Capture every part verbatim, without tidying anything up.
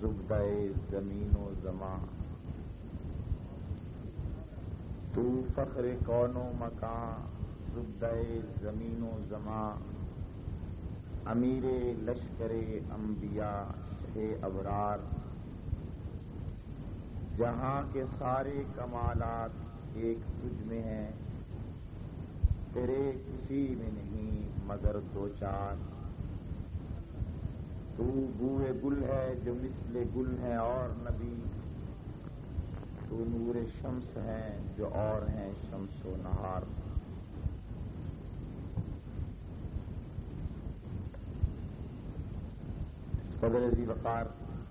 زبدہ زمین و زماں، تو فخر کون و مکان، زبدہ زمین و زماں، امیر لشکر انبیاء شہ ابرار، جہاں کے سارے کمالات ایک تجھ میں ہیں، تیرے کسی میں نہیں مگر دو چار۔ تو بوئے گل ہے جو مثل گل ہے اور نبی، تو نور شمس ہے جو اور ہیں شمس و نہار۔ صدر ذی وقار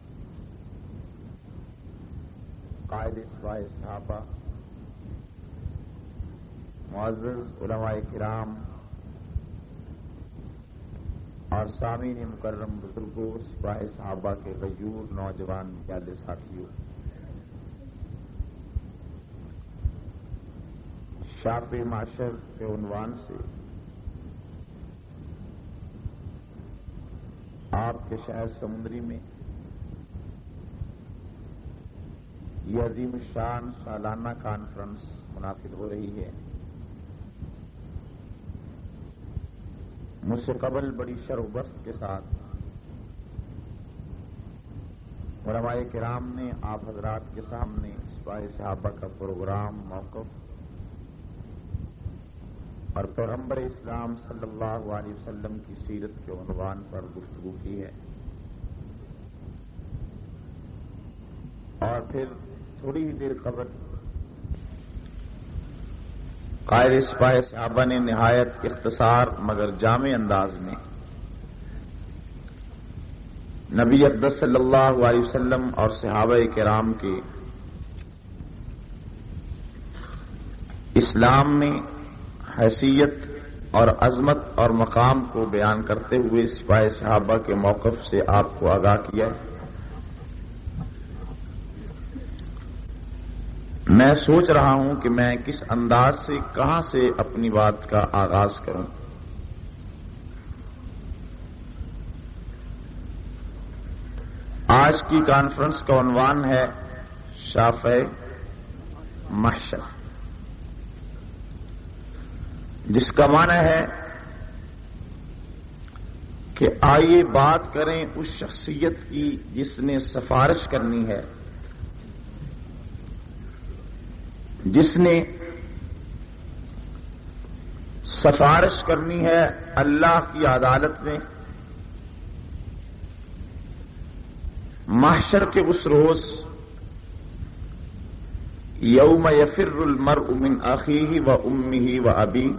قائد اسواہ صحابہ، معزز علماء کرام اور سامعین مکرم بزرگوں، سپاہ صحابہ کے غیور نوجوان پیارے ساتھیوں، شاپ معاشر کے عنوان سے آپ کے شہر سمندری میں یہ عظیم الشان سالانہ کانفرنس منعقد ہو رہی ہے۔ مجھ سے قبل بڑی شرح کے ساتھ علماء کرام نے آپ حضرات کے سامنے سپاہ صحابہ کا پروگرام، موقف اور پیغمبر اسلام صلی اللہ علیہ وسلم کی سیرت کے عنوان پر گفتگو کی ہے، اور پھر تھوڑی ہی دیر قبل قائد سپاہ صحابہ نے نہایت اختصار مگر جامع انداز میں نبی اقدس صلی اللہ علیہ وسلم اور صحابہ کرام کے اسلام میں حیثیت اور عظمت اور مقام کو بیان کرتے ہوئے سپاہ صحابہ کے موقف سے آپ کو آگاہ کیا ہے۔ میں سوچ رہا ہوں کہ میں کس انداز سے کہاں سے اپنی بات کا آغاز کروں۔ آج کی کانفرنس کا عنوان ہے شافع محشر، جس کا معنی ہے کہ آئیے بات کریں اس شخصیت کی جس نے سفارش کرنی ہے، جس نے سفارش کرنی ہے اللہ کی عدالت میں، محشر کے اس روز یوم یفر المرء من اخیہ و امہ و ابیہ،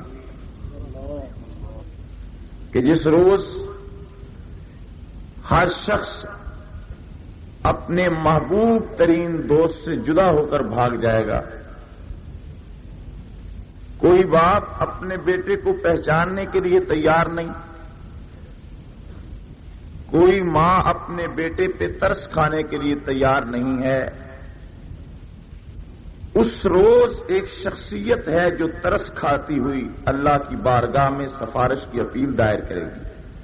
کہ جس روز ہر شخص اپنے محبوب ترین دوست سے جدا ہو کر بھاگ جائے گا۔ کوئی باپ اپنے بیٹے کو پہچاننے کے لیے تیار نہیں، کوئی ماں اپنے بیٹے پہ ترس کھانے کے لیے تیار نہیں ہے۔ اس روز ایک شخصیت ہے جو ترس کھاتی ہوئی اللہ کی بارگاہ میں سفارش کی اپیل دائر کرے گی۔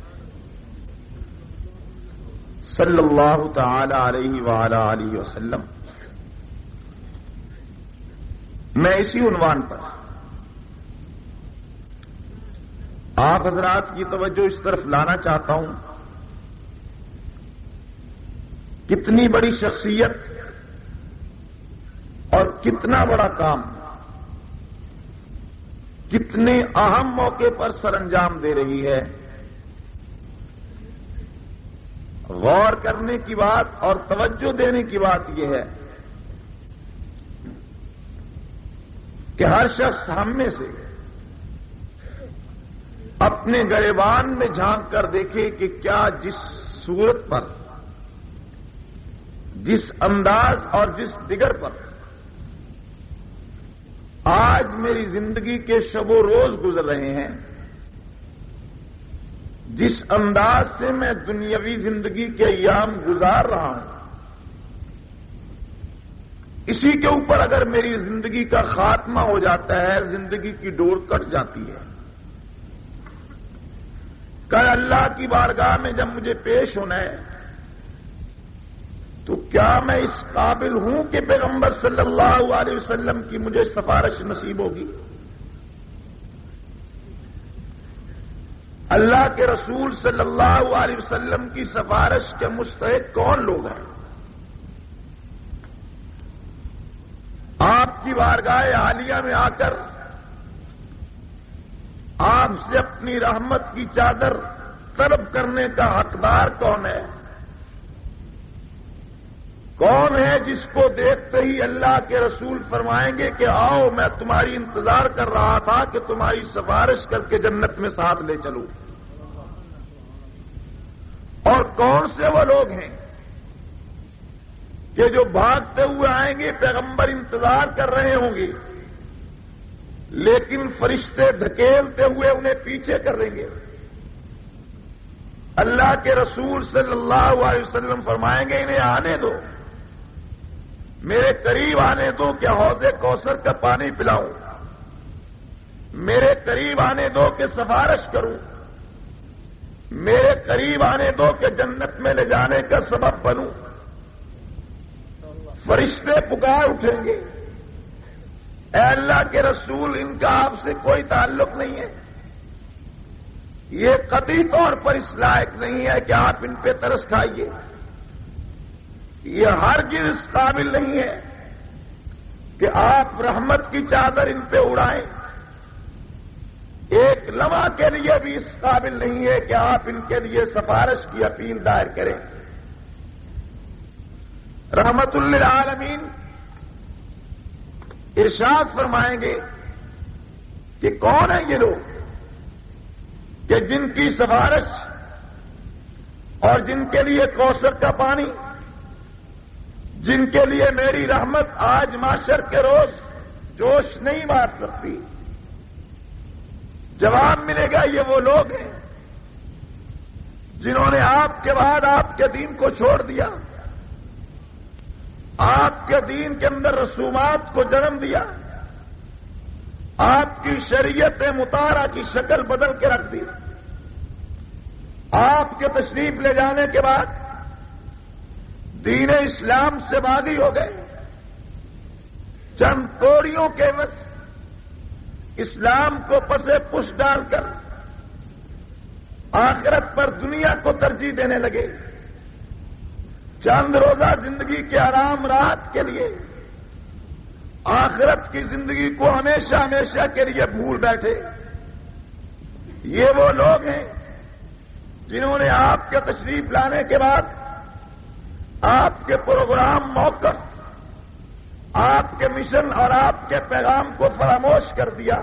صلی اللہ تعالی علیہ وآلہ آلہ وسلم۔ میں اسی عنوان پر آپ حضرات کی توجہ اس طرف لانا چاہتا ہوں، کتنی بڑی شخصیت اور کتنا بڑا کام کتنے اہم موقع پر سر انجام دے رہی ہے۔ غور کرنے کی بات اور توجہ دینے کی بات یہ ہے کہ ہر شخص ہم میں سے اپنے گریبان میں جھانک کر دیکھے کہ کیا جس صورت پر، جس انداز اور جس دیگر پر آج میری زندگی کے شب و روز گزر رہے ہیں، جس انداز سے میں دنیاوی زندگی کے ایام گزار رہا ہوں، اسی کے اوپر اگر میری زندگی کا خاتمہ ہو جاتا ہے، زندگی کی ڈور کٹ جاتی ہے، کل اللہ کی بارگاہ میں جب مجھے پیش ہونا ہے تو کیا میں اس قابل ہوں کہ پیغمبر صلی اللہ علیہ وسلم کی مجھے سفارش نصیب ہوگی؟ اللہ کے رسول صلی اللہ علیہ وسلم کی سفارش کے مستحق کون لوگ ہیں؟ آپ کی بارگاہ عالیہ میں آ کر آپ سے اپنی رحمت کی چادر طلب کرنے کا حقدار کون ہے؟ کون ہے جس کو دیکھتے ہی اللہ کے رسول فرمائیں گے کہ آؤ میں تمہاری انتظار کر رہا تھا کہ تمہاری سفارش کر کے جنت میں ساتھ لے چلوں؟ اور کون سے وہ لوگ ہیں کہ جو بھاگتے ہوئے آئیں گے، پیغمبر انتظار کر رہے ہوں گے لیکن فرشتے دھکیلتے ہوئے انہیں پیچھے کر دیں گے؟ اللہ کے رسول صلی اللہ علیہ وسلم فرمائیں گے انہیں آنے دو، میرے قریب آنے دو کہ حوض کوثر کا پانی پلاؤں، میرے قریب آنے دو کہ سفارش کروں، میرے قریب آنے دو کہ جنت میں لے جانے کا سبب بنوں۔ فرشتے پکار اٹھیں گے، اے اللہ کے رسول ان کا آپ سے کوئی تعلق نہیں ہے، یہ قطعی طور پر اس لائق نہیں ہے کہ آپ ان پہ ترس کھائیے، یہ ہرگز اس قابل نہیں ہے کہ آپ رحمت کی چادر ان پہ اڑائیں، ایک لمحہ کے لیے بھی اس قابل نہیں ہے کہ آپ ان کے لیے سفارش کی اپیل دائر کریں۔ رحمت للعالمین ارشاد فرمائیں گے کہ کون ہیں یہ لوگ کہ جن کی سفارش اور جن کے لیے کوثر کا پانی، جن کے لیے میری رحمت آج معاشر کے روز جوش نہیں مار سکتی؟ جواب ملے گا یہ وہ لوگ ہیں جنہوں نے آپ کے بعد آپ کے دین کو چھوڑ دیا، آپ کے دین کے اندر رسومات کو جنم دیا، آپ کی شریعت مطالعہ کی شکل بدل کے رکھ دی، آپ کے تشریف لے جانے کے بعد دین اسلام سے باغی ہو گئے، چند کوڑیوں کے بس اسلام کو پسے پش ڈال کر آخرت پر دنیا کو ترجیح دینے لگے، چند روزہ زندگی کے آرام راحت کے لیے آخرت کی زندگی کو ہمیشہ ہمیشہ کے لیے بھول بیٹھے۔ یہ وہ لوگ ہیں جنہوں نے آپ کے تشریف لانے کے بعد آپ کے پروگرام، موقف، آپ کے مشن اور آپ کے پیغام کو فراموش کر دیا۔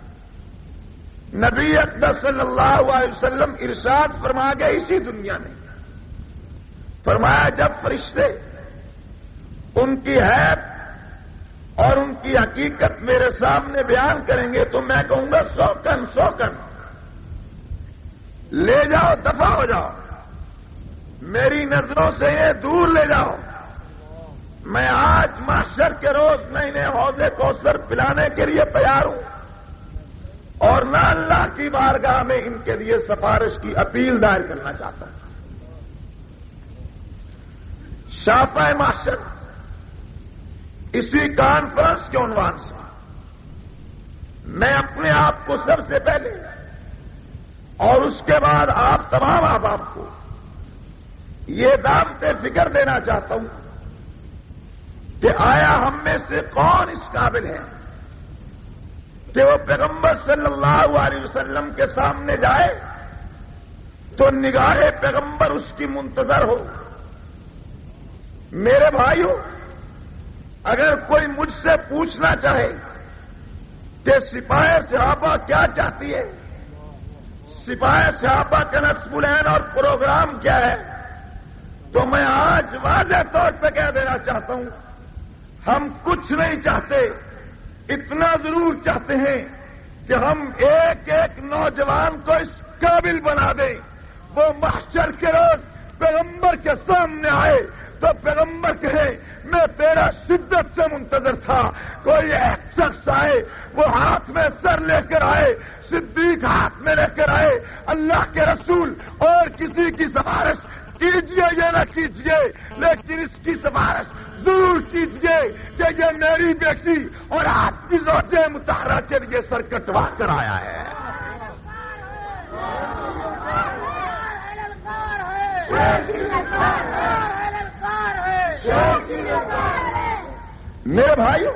نبی اقدس صلی اللہ علیہ وسلم ارشاد فرما گئے اسی دنیا میں، فرمایا جب فرشتے ان کی حیثیت اور ان کی حقیقت میرے سامنے بیان کریں گے تو میں کہوں گا سو کن سو کن لے جاؤ، دفع ہو جاؤ، میری نظروں سے یہ دور لے جاؤ۔ میں آج محشر کے روز میں انہیں حوض کوثر پلانے کے لیے تیار ہوں اور نہ اللہ کی بارگاہ میں ان کے لیے سفارش کی اپیل دائر کرنا چاہتا ہوں۔ شافع محشر اسی کانفرنس کے عنوان سے میں اپنے آپ کو سب سے پہلے اور اس کے بعد آپ تمام احباب کو یہ دعوت فکر دینا چاہتا ہوں کہ آیا ہم میں سے کون اس قابل ہے کہ وہ پیغمبر صلی اللہ علیہ وسلم کے سامنے جائے تو نگاہ پیغمبر اس کی منتظر ہو۔ میرے بھائیوں، اگر کوئی مجھ سے پوچھنا چاہے کہ سپاہ صحابہ کیا چاہتی ہے، سپاہ صحابہ کا نصب العین اور پروگرام کیا ہے، تو میں آج واضح طور پہ کہہ دینا چاہتا ہوں ہم کچھ نہیں چاہتے، اتنا ضرور چاہتے ہیں کہ ہم ایک ایک نوجوان کو اس قابل بنا دیں وہ محشر کے روز پیغمبر کے سامنے آئے تو پیغمبر کہے میں تیرا شدت سے منتظر تھا، کوئی ایک شخص آئے وہ ہاتھ میں سر لے کر آئے، صدیق ہاتھ میں لے کر آئے، اللہ کے رسول اور کسی کی سفارش کیجیے یہ نہ کیجیے، لیکن اس کی سفارش ضرور کیجیے کہ یہ میری بیٹی اور آپ کی زوجہ مطہرہ کے لیے سر کٹوا کر آیا ہے۔ میرے بھائیو،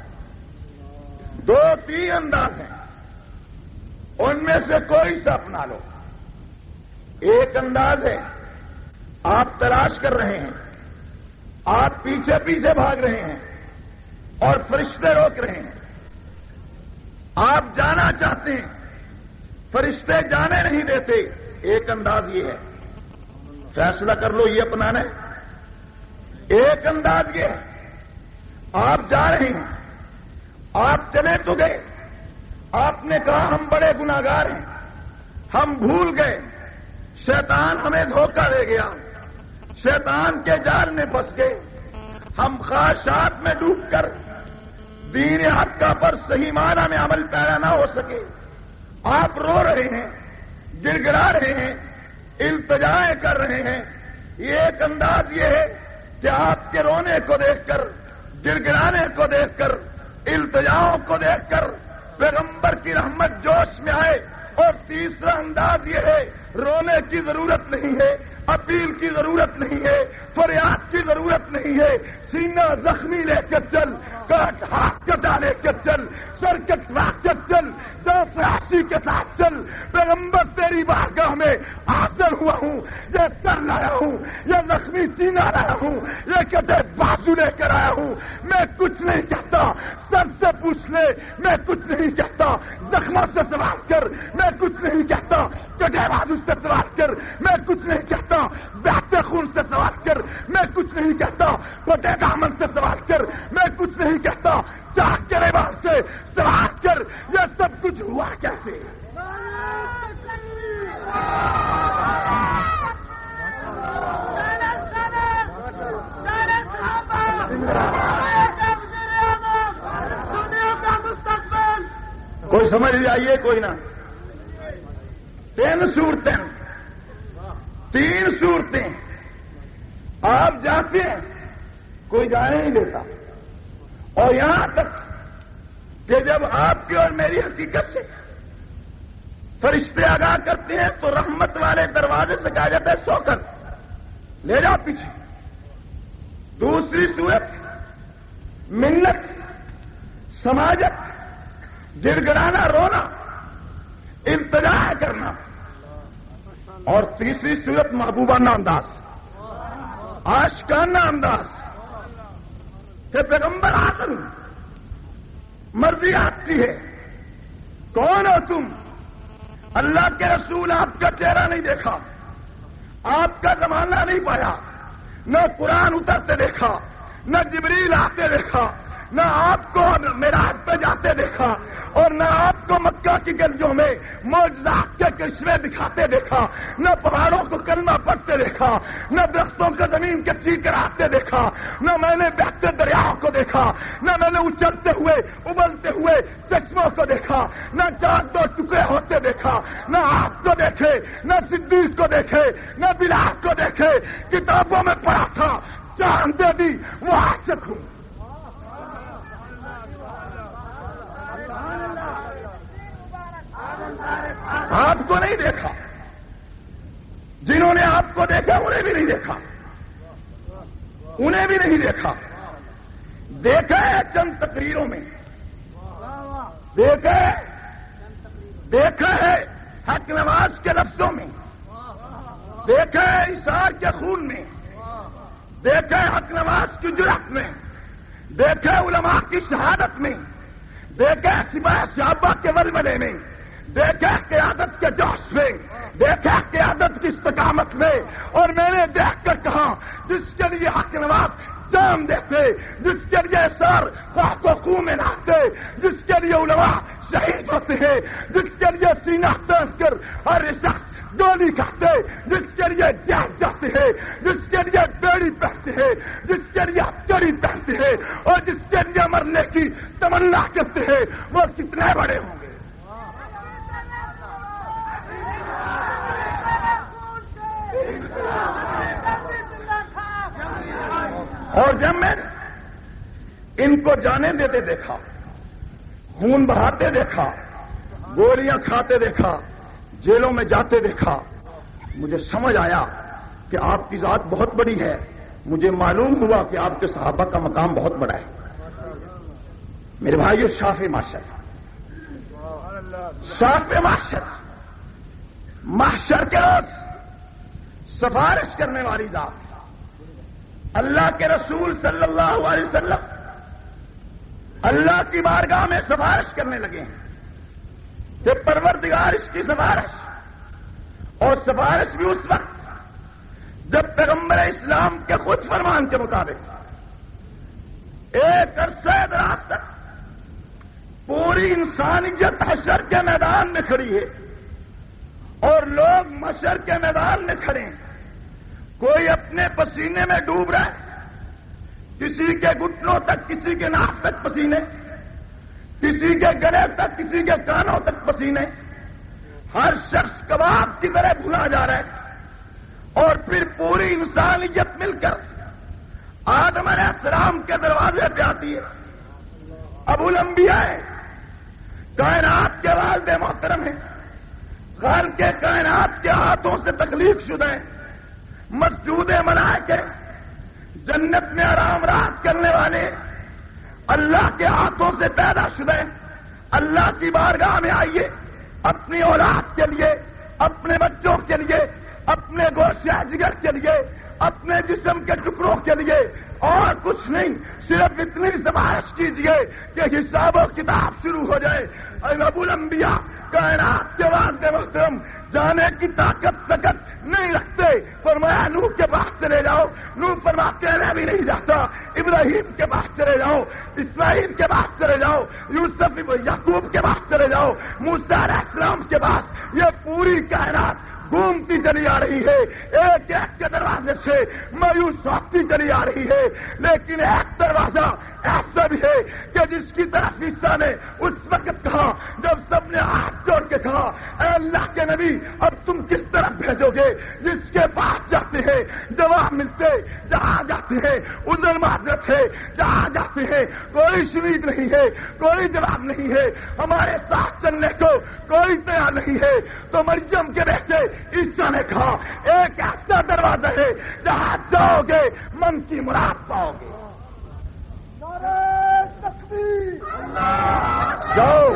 دو تین انداز ہیں، ان میں سے کوئی سا اپنا لو۔ ایک انداز ہے آپ تلاش کر رہے ہیں، آپ پیچھے پیچھے بھاگ رہے ہیں اور فرشتے روک رہے ہیں، آپ جانا چاہتے ہیں، فرشتے جانے نہیں دیتے۔ ایک انداز یہ ہے، فیصلہ کر لو یہ اپنانا ہے۔ ایک انداز یہ ہے، آپ جا رہے ہیں، آپ چلے تو گئے، آپ نے کہا ہم بڑے گناہگار ہیں، ہم بھول گئے، شیطان ہمیں دھوکہ دے گیا، شیطان کے جال میں پھنس گئے، ہم خواہشات میں ڈوب کر دین حق پر صحیح معنی میں عمل پیرا نہ ہو سکے۔ آپ رو رہے ہیں، گر گڑا رہے ہیں، التجائیں کر رہے ہیں۔ یہ ایک انداز یہ ہے کہ آپ کے رونے کو دیکھ کر، گر گڑانے کو دیکھ کر، التجاؤں کو دیکھ کر پیغمبر کی رحمت جوش میں آئے۔ اور تیسرا انداز یہ ہے، رونے کی ضرورت نہیں ہے، اپیل کی ضرورت نہیں ہے، فریاد کی ضرورت نہیں ہے، سینہ زخمی لے کے چل، کاٹ ہاتھ کٹا لے کے چل، سر کٹوا کے چل، فراسی کے ساتھ چل۔ پیغمبر تیری بارگاہ میں حاضر ہوا ہوں، یہ سر لایا ہوں، یہ زخمی سینہ لایا ہوں، یہ کٹے بازو لے کر آیا ہوں۔ میں کچھ نہیں کہتا، سب سے پوچھ لے، میں کچھ نہیں کہتا، زخموں سے سوال کر، میں کچھ نہیں کہتا، کٹے بازو سے سوال کر، میں کچھ نہیں کہتا، بہتے خون سے سوال کر، میں کچھ نہیں کہتا، پھٹے دامن سے سوال کر، میں کچھ نہیں کہتا، چاہ کے ربان سے سوال کر۔ یہ سب کچھ ہوا کیسے؟ کوئی سمجھ جائیے، کوئی نہ۔ تین صورتیں، تین صورتیں، آپ جاتے ہیں، کوئی جانے نہیں دیتا، اور یہاں تک کہ جب آپ کی اور میری حقیقت سے فرشتے آگاہ کرتے ہیں تو رحمت والے دروازے سے کہا جاتا ہے سو کر لے جاؤ پیچھے۔ دوسری صورت منت، سماجت، گر گڑانا، رونا، التجا کرنا، اور تیسری صورت محبوبانہ انداز، عاشقانہ انداز کہ پیغمبر اعظم مرضی آپ کی ہے، کون ہو تم؟ اللہ کے رسول آپ کا چہرہ نہیں دیکھا، آپ کا زمانہ نہیں پایا، نہ قرآن اترتے دیکھا، نہ جبریل آتے دیکھا، نہ آپ کو معراج پہ جاتے دیکھا، اور نہ آپ کو مکہ کی گلیوں میں معجزات کے کرشمے دکھاتے دیکھا، نہ پہاڑوں کو کلمہ پڑھتے دیکھا، نہ درختوں کو زمین کے چیکر آتے دیکھا، نہ میں نے بہتے دریاؤں کو دیکھا، نہ میں نے اچھلتے ہوئے ابلتے ہوئے چشموں کو دیکھا، نہ چاند دو ٹکڑے ہوتے دیکھا، نہ آپ کو دیکھے، نہ صدیق کو دیکھے، نہ بلال کو دیکھے۔ کتابوں میں پڑھا تھا، چاند دے دی وہ عاشق ہوں۔ آپ کو نہیں دیکھا، جنہوں نے آپ کو دیکھا انہیں بھی نہیں دیکھا، انہیں بھی نہیں دیکھا۔ دیکھا ہے چند تقریروں میں، دیکھا ہے دیکھا ہے حق نواز کے لفظوں میں، دیکھا ہے اشار کے خون میں، دیکھا ہے حق نواز کی جرأت میں، دیکھا ہے علماء کی شہادت میں، دیکھا ہے سپاہ صحابہ کے ولولے میں، دیکھا قیادت کے جوش میں، دیکھا قیادت کی استقامت میں، اور میں نے دیکھ کر کہا جس کے لیے حق نواز جان دیتے، جس کے لیے سر خواہ و خون میں نہتے، جس کے لیے علماء شہید ہوتے ہیں، جس کے لیے سینہ تان کر ہر شخص گولی کھاتے، جس کے لیے جان جاتے ہیں، جس کے لیے بیڑی پہنتے ہیں، جس کے لیے ہتھیلی پہنتے ہیں، اور جس کے لیے مرنے کی تمنا کرتے ہیں، وہ کتنے بڑے ہوں گے؟ اور جب میں ان کو جانے دیتے دیکھا، خون بہاتے دیکھا، گولیاں کھاتے دیکھا، جیلوں میں جاتے دیکھا، مجھے سمجھ آیا کہ آپ کی ذات بہت بڑی ہے. مجھے معلوم ہوا کہ آپ کے صحابہ کا مقام بہت بڑا ہے. میرے بھائیو، شافع معاشر، شافع معاشر، محشر کے روز سفارش کرنے والی ذات، اللہ کے رسول صلی اللہ علیہ وسلم اللہ کی بارگاہ میں سفارش کرنے لگے ہیں کہ پروردگار اس کی سفارش، اور سفارش بھی اس وقت جب پیغمبر اسلام کے خود فرمان کے مطابق ایک عرصہ دراز تک پوری انسانیت حشر کے میدان میں کھڑی ہے اور لوگ محشر کے میدان میں کھڑے ہیں. کوئی اپنے پسینے میں ڈوب رہا ہے، کسی کے گھٹنوں تک، کسی کے ناک تک پسینے، کسی کے گلے تک، کسی کے کانوں تک پسینے. ہر شخص کباب کی طرح بھنا جا رہا ہے. اور پھر پوری انسانیت مل کر آدم علیہ السلام کے دروازے پہ آتی ہے. ابو الانبیاء ہے، کائنات کے والد محترم ہیں، خالق کے کائنات کے ہاتھوں سے تخلیق شدہ ہیں، مسجود ملائکہ، جنت میں آرام راحت کرنے والے اللہ کے ہاتھوں سے پیدا شدہ ہیں. اللہ کی بارگاہ میں آئیے اپنی اولاد کے لیے، اپنے بچوں کے لیے، اپنے گوشت جگر کے لیے، اپنے جسم کے ٹکڑوں کے لیے، اور کچھ نہیں، صرف اتنی سفارش کیجیے کہ حساب و کتاب شروع ہو جائے. ابو الانبیاء کائنات کے والد محترم جانے کی طاقت سکت نہیں رکھتے. فرمایا نوح کے پاس چلے جاؤ. نوح فرماتے ہیں میں بھی نہیں جاتا. ابراہیم کے پاس چلے جاؤ، اسماعیل کے پاس چلے جاؤ، یوسف یعقوب کے پاس چلے جاؤ، موسیٰ علیہ السلام کے پاس. یہ پوری کائنات گھومتی چلی آ رہی ہے، ایک ایک کے دروازے سے مایوس ہوتی چلی آ رہی ہے. لیکن ایک دروازہ ایسا بھی ہے کہ جس کی طرف عیسیٰ نے اس وقت کہا جب سب نے ہاتھ جوڑ کے کہا اے اللہ کے نبی اب تم کس طرف بھیجو گے؟ جس کے پاس جاتے ہیں جواب ملتے، جہاں جاتے ہیں ادھر معذرت ہے، جہاں جاتے ہیں کوئی شرید نہیں ہے، کوئی جواب نہیں ہے، ہمارے ساتھ چلنے کو کوئی تیار نہیں ہے. تو مریم کے بیٹے عیسیٰ نے کہا ایک ایسا دروازہ ہے جہاں جاؤ گے من کی مراد پاؤ گے. جاؤ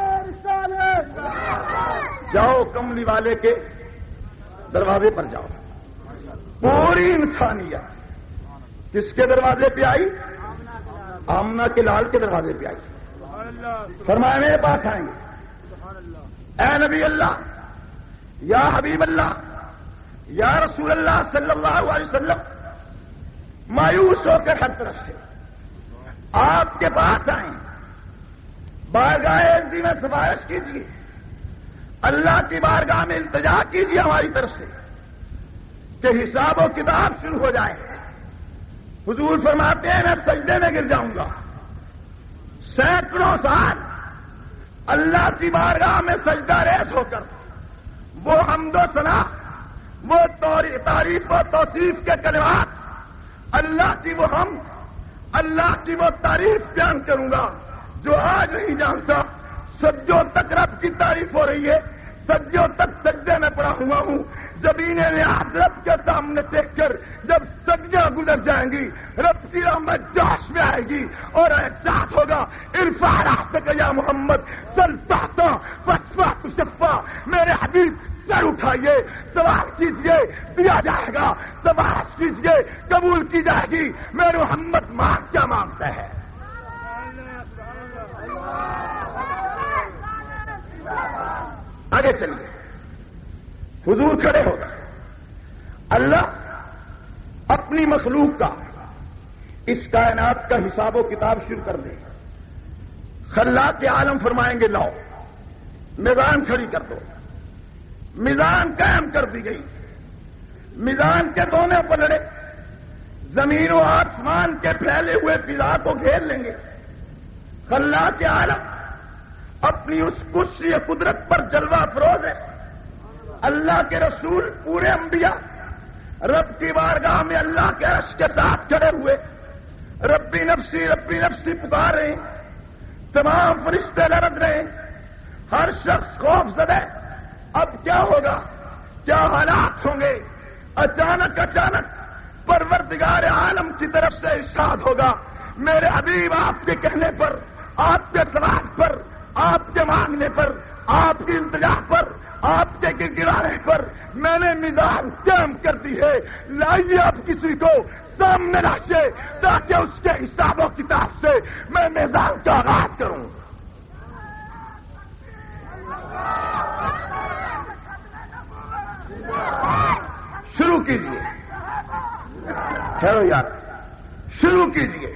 جاؤ کملی والے کے دروازے پر جاؤ. پوری انسانیت کس کے دروازے پہ آئی؟ آمنہ کے لال کے دروازے پہ آئی. فرمایا میرے پاس آئیں گے اے نبی اللہ، یا حبیب اللہ، یا رسول اللہ صلی اللہ علیہ وسلم. مایوس ہو کر ہر طرف سے آپ کے پاس آئیں، بارگاہ عزیز میں سفارش کیجیے، اللہ کی بارگاہ میں التجا کیجیے ہماری طرف سے کہ حساب و کتاب شروع ہو جائے. حضور فرماتے ہیں میں سجدے میں گر جاؤں گا. سینکڑوں سال اللہ کی بارگاہ میں سجدہ ریز ہو کر وہ حمد و ثنا، وہ تعریف و توصیف کے کلمات، اللہ کی وہ ہم، اللہ کی وہ تعریف بیان کروں گا جو آج نہیں جانتا. سجدوں تک رب کی تعریف ہو رہی ہے، سجدوں تک سجدے میں پڑا ہوا ہوں. زمین رب کے سامنے دیکھ کر جب سجدہ گزر جائیں گی رب کی رحمت جوش میں آئے گی اور احساس ہوگا ارفع رأسک یا محمد سل تحتا فاشفع تشفع. میرے حبیب سر اٹھائیے، سوال کیجیے دیا جائے گا، سوال کیجیے قبول کی جائے گی. میرے محمد مانگ کیا مانگتا ہے؟ آگے چلیے. حضور کھڑے ہو گئے. اللہ اپنی مخلوق کا، اس کائنات کا حساب و کتاب شروع کر دے. خلاق کے عالم فرمائیں گے لاؤ میزان کھڑی کر دو. میزان قائم کر دی گئی. میزان کے دونوں پلڑے زمین و آسمان کے پھیلے ہوئے فضا کو گھیر لیں گے. خلاق کے عالم اپنی اس کرسی قدرت پر جلوہ افروز ہے. اللہ کے رسول پورے انبیاء رب کی بارگاہ میں اللہ کے عرش کے ساتھ کھڑے ہوئے ربی نفسی ربی نفسی پکار رہے ہیں، تمام فرشتے لرز رہے ہیں، ہر شخص خوف زدہ۔ اب کیا ہوگا؟ کیا حالات ہوں گے؟ اچانک اچانک پروردگار عالم کی طرف سے ارشاد ہوگا، میرے حبیب آپ کے کہنے پر، آپ کے سوال پر، آپ کے مانگنے پر، آپ کی التجا پر، آپ کے گرانے پر میں نے میزان قائم کر دی ہے، لائیے آپ کسی کو سامنے رکھے تاکہ اس کے حساب و کتاب سے میں میزان کا آغاز کروں۔ شروع کیجیے، ٹھہرو یار، شروع کیجیے۔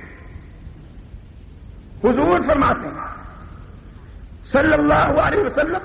حضور فرماتے ہیں صلی اللہ علیہ وسلم،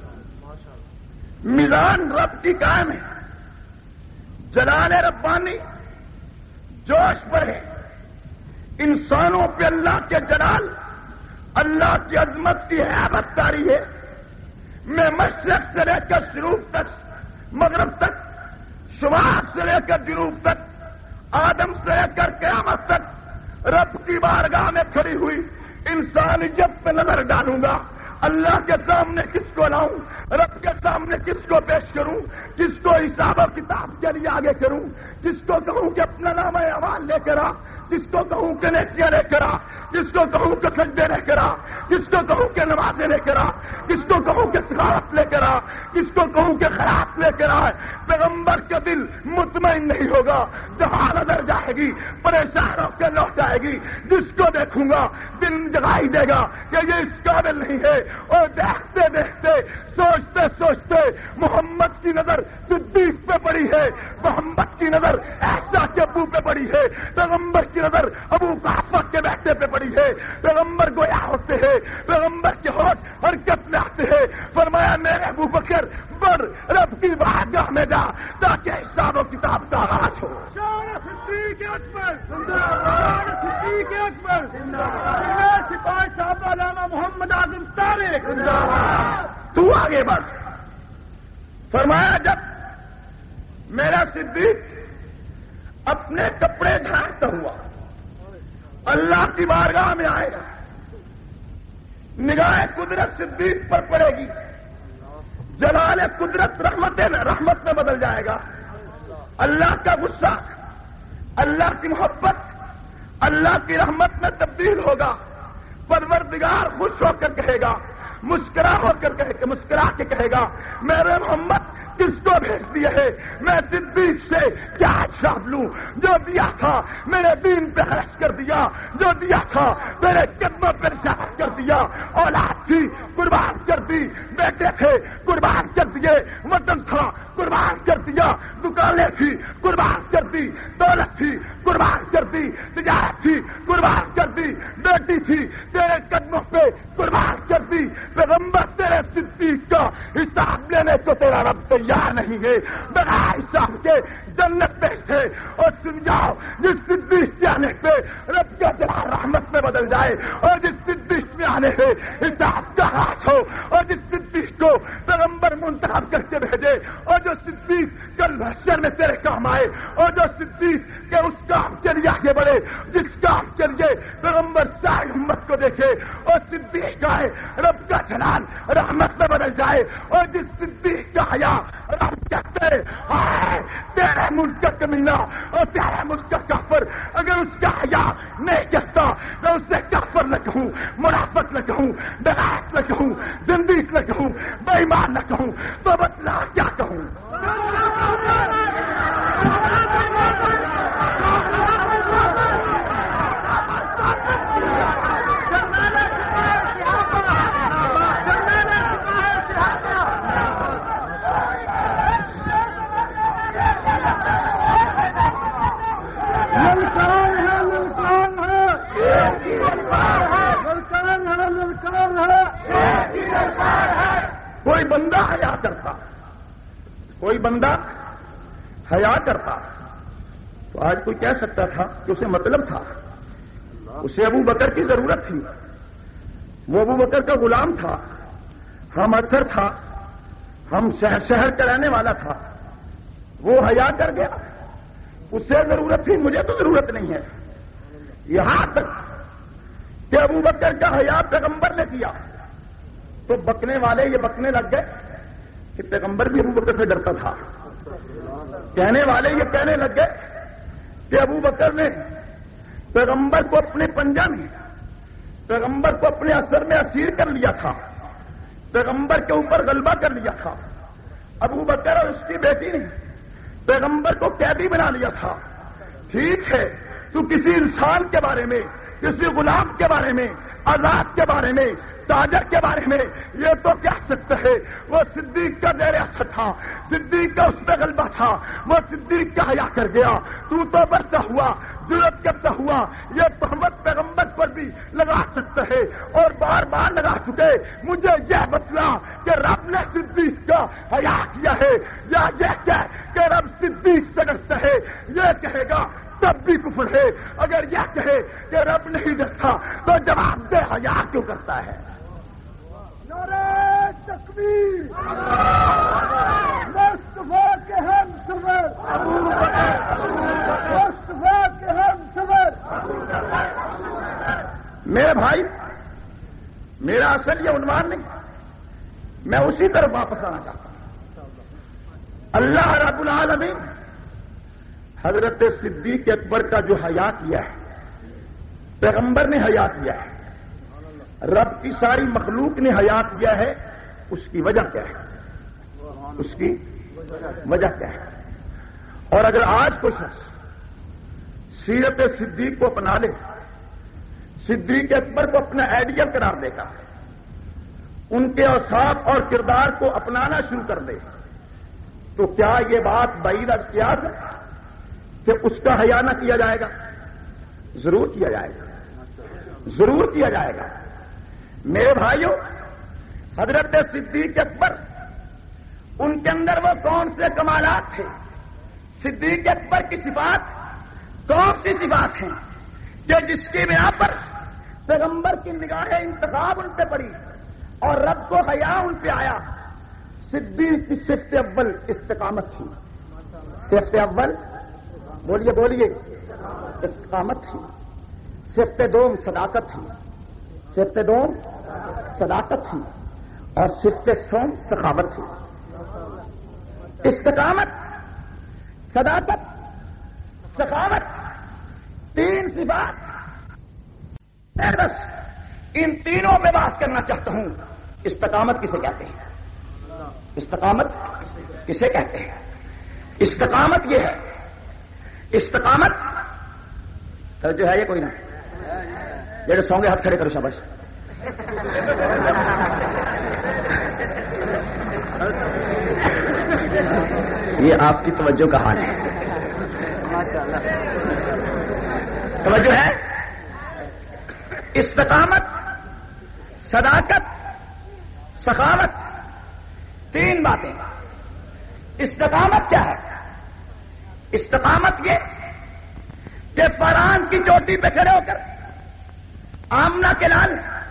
میزان رب کی قائم ہے، جلال ربانی جوش پر ہے، انسانوں پہ اللہ کے جلال، اللہ کی عظمت کی ہیبت طاری ہے۔ میں مشرق سے لے کر شروع تک، مغرب تک، شمال سے لے کر جنوب تک، آدم سے لے کر قیامت تک رب کی بارگاہ میں کھڑی ہوئی انسانیت پہ نظر ڈالوں گا۔ اللہ کے سامنے کس کو لاؤں؟ رب کے سامنے کس کو پیش کروں؟ کس کو حساب و کتاب کے لیے آگے کروں؟ کس کو کہوں کہ اپنا نام اعمال لے کر آ، کس کو کہوں کہ نیکیاں لے کر آ، کس کو کہوں کہ سجدے لے کر آ، کس کو کہوں کہ نمازیں لے کر آ، کس کو کہوں کہ سخاوت لے کر آ، کس کو کہوں کہ خیرات لے کر آئے۔ پیغمبر کا دل مطمئن نہیں ہوگا، جہاں نظر جائے گی پریشان ہو کے لوٹ آئے گی۔ جس کو دیکھوں گا دل جگائی دے گا کہ یہ اس قابل نہیں ہے، اور دیکھتے دیکھتے سوچتے سوچتے محمد کی نظر صدیق پہ پڑی ہے، محمد کی نظر عائشہ کے ابو پہ پڑی ہے، پیغمبر کی نظر ابو قحافہ کے بیٹے پہ پڑی ہے۔ پیغمبر گویا ہوتے ہیں، پیغمبر کے ہوش حرکت میں آتے ہیں۔ فرمایا میرے ابو بکر بڑھ رب کی بارگاہ میں جا تاکہ حساب و کتاب کا آغاز ہو۔ صدیق اکبر زندہ باد، صدیق اکبر زندہ باد، سپاہی صاحب علامہ محمد اعظم طارق زندہ باد۔ تو آگے بڑھ۔ فرمایا جب میرا صدیق اپنے کپڑے جھاڑتا ہوا اللہ کی بارگاہ میں آئے گا، نگاہ قدرت صدیق پر پڑے گی، جلال قدرت رحمت رحمت میں بدل جائے گا، اللہ کا غصہ اللہ کی محبت اللہ کی رحمت میں تبدیل ہوگا۔ پروردگار خوش ہو کر کہے گا، مسکرا ہو کر کہے مسکرا کے کہے گا، میرے محمد کس کو بھیج دیے ہے؟ میں صدیق سے کیا حساب لوں؟ جو دیا تھا میرے دین پہ خرچ کر دیا، جو دیا تھا میرے قدموں پہ رشاوت کر دیا، اولاد تھی قربان کر دی، بیٹے تھے قربان کر دیے، وطن تھا قربان کر دیا، دکانیں تھی قربان کر دی، دولت تھی قربان کر دی، تجارت تھی قربان کر دی، بیٹی تھی تیرے قدموں پہ قربان کر دی۔ پیغمبر تیرے صدیق کا حساب لینے کو تیرا رب تیار نہیں ہے، بغیر حساب کے جنت میں سے۔ اور سن جاؤ، جس صدیق کے آنے پہ رب کا جلال رحمت میں بدل جائے، اور جس صدیق میں آنے سے حساب کا راز ہو، اور جس صدیق کو پیغمبر منتخب کر کے بھیجے، اور جو صدیق کل محشر میں تیرے کام آئے، اور جو صدیق کے اس کام کے لیے آگے بڑھے جس کام کے لیے پیغمبر ساری امت کو دیکھے، اور صدیق آئے رب کا جلال رحمت میں بدل جائے، اور جس صدیق کا حیا رب کہتے ہیں تیرے ملک کا کمینہ اور تیرے ملک کا کافر، اگر اس کا حیا نہیں کرتا میں اسے کافر نہ کہوں، منافق نہ کہوں، بغیرت نہ کہوں، زندیق نہ کہوں، بے ایمان نہ کہوں، تو بتلا کیا کہوں؟ کوئی بندہ حیا کرتا، کوئی بندہ حیا کرتا تو آج کوئی کہہ سکتا تھا کہ اسے مطلب تھا، اسے ابو بکر کی ضرورت تھی، وہ ابو بکر کا غلام تھا، ہم اثر تھا، ہم شہر شہر کا رہنے والا تھا، وہ حیا کر گیا، اسے ضرورت تھی، مجھے تو ضرورت نہیں ہے۔ یہاں تک کہ ابو بکر کا حیا پیغمبر نے کیا تو بکنے والے یہ بکنے لگ گئے کہ پیغمبر بھی ابو بکر سے ڈرتا تھا. کہنے والے یہ کہنے لگ گئے کہ ابو بکر نے پیغمبر کو اپنے پنجہ میں، پیغمبر کو اپنے اثر میں اسیر کر لیا تھا، پیغمبر کے اوپر غلبہ کر لیا تھا. ابو بکر اور اس کی بیٹی نے پیغمبر کو قیدی بنا لیا تھا. ٹھیک ہے، تو کسی انسان کے بارے میں، کسی غلام کے بارے میں، آزاد کے بارے میں، تاجر کے بارے میں یہ تو کہہ سکتے ہے وہ صدیق کا زیر اثر تھا، صدیق کا اس پہ غلبہ تھا، وہ صدیق کا حیا کر گیا. تو تو برتا ہوا، ضرورت کرتا ہوا یہ تہمت پیغمبر پر بھی لگا سکتے ہے اور بار بار لگا چکے. مجھے یہ بتلا کہ رب نے صدیق کا حیا کیا ہے یا یہ کہہ کہ رب صدیق سے ڈرتا ہے؟ یہ کہے گا تب بھی کفر ہے. اگر یہ کہے کہ رب نہیں ڈرتا تو جواب دے حیا کیوں کرتا ہے؟ نعرہ تکبیر، مصطفیٰ کے ہم سفر، مصطفیٰ کے ہم سفر. میرے بھائی، میرا اصل یہ عنوان نہیں، میں اسی طرف واپس آنا چاہتا ہوں. اللہ رب العالمین حضرت صدیق اکبر کا جو حیا کیا ہے، پیغمبر نے حیا کیا ہے، رب کی ساری مخلوق نے حیا کیا ہے، اس کی وجہ کیا ہے؟ اس کی وجہ کیا ہے؟ اور اگر آج کوئی شخص سیرت صدیق کو اپنا لے، صدیق اکبر کو اپنا آئیڈیل قرار دے گا، ان کے اوصاف اور کردار کو اپنانا شروع کر دے، تو کیا یہ بات بعید از قیاس ہے کہ اس کا حیا نہ کیا جائے گا؟ ضرور کیا جائے گا، ضرور کیا جائے گا. میرے بھائیوں، حضرت صدیق اکبر، ان کے اندر وہ کون سے کمالات تھے؟ صدیق اکبر کی صفات کون سی صفات ہیں کہ جس کی بنا پر پیغمبر کی نگاہ انتخاب ان پہ پڑی اور رب کو حیا ان پہ آیا؟ صدیق کی صفت اول استقامت تھی. صفت اول بولیے بولیے استقامت تھی. صفت دوم صداقت تھی. صفت دوم صداقت تھی اور صفت سوم سخاوت تھی. استقامت، صداقت، سخاوت، تین صفات. میں بس ان تینوں میں بات کرنا چاہتا ہوں. استقامت کسے کہتے ہیں؟ استقامت کسے کہتے ہیں؟ استقامت یہ ہے، استقامت تو جو ہے یہ کوئی نہ جڑے سونگے ہاتھ کھڑے کرو شاباش. یہ آپ کی توجہ کا حال ہے. توجہ ہے. استقامت، صداقت، سخاوت، تین باتیں. استقامت کیا ہے؟ استقامت یہ کہ فرعون کی چوٹی پہ کھڑے ہو کر آمنہ کے لال،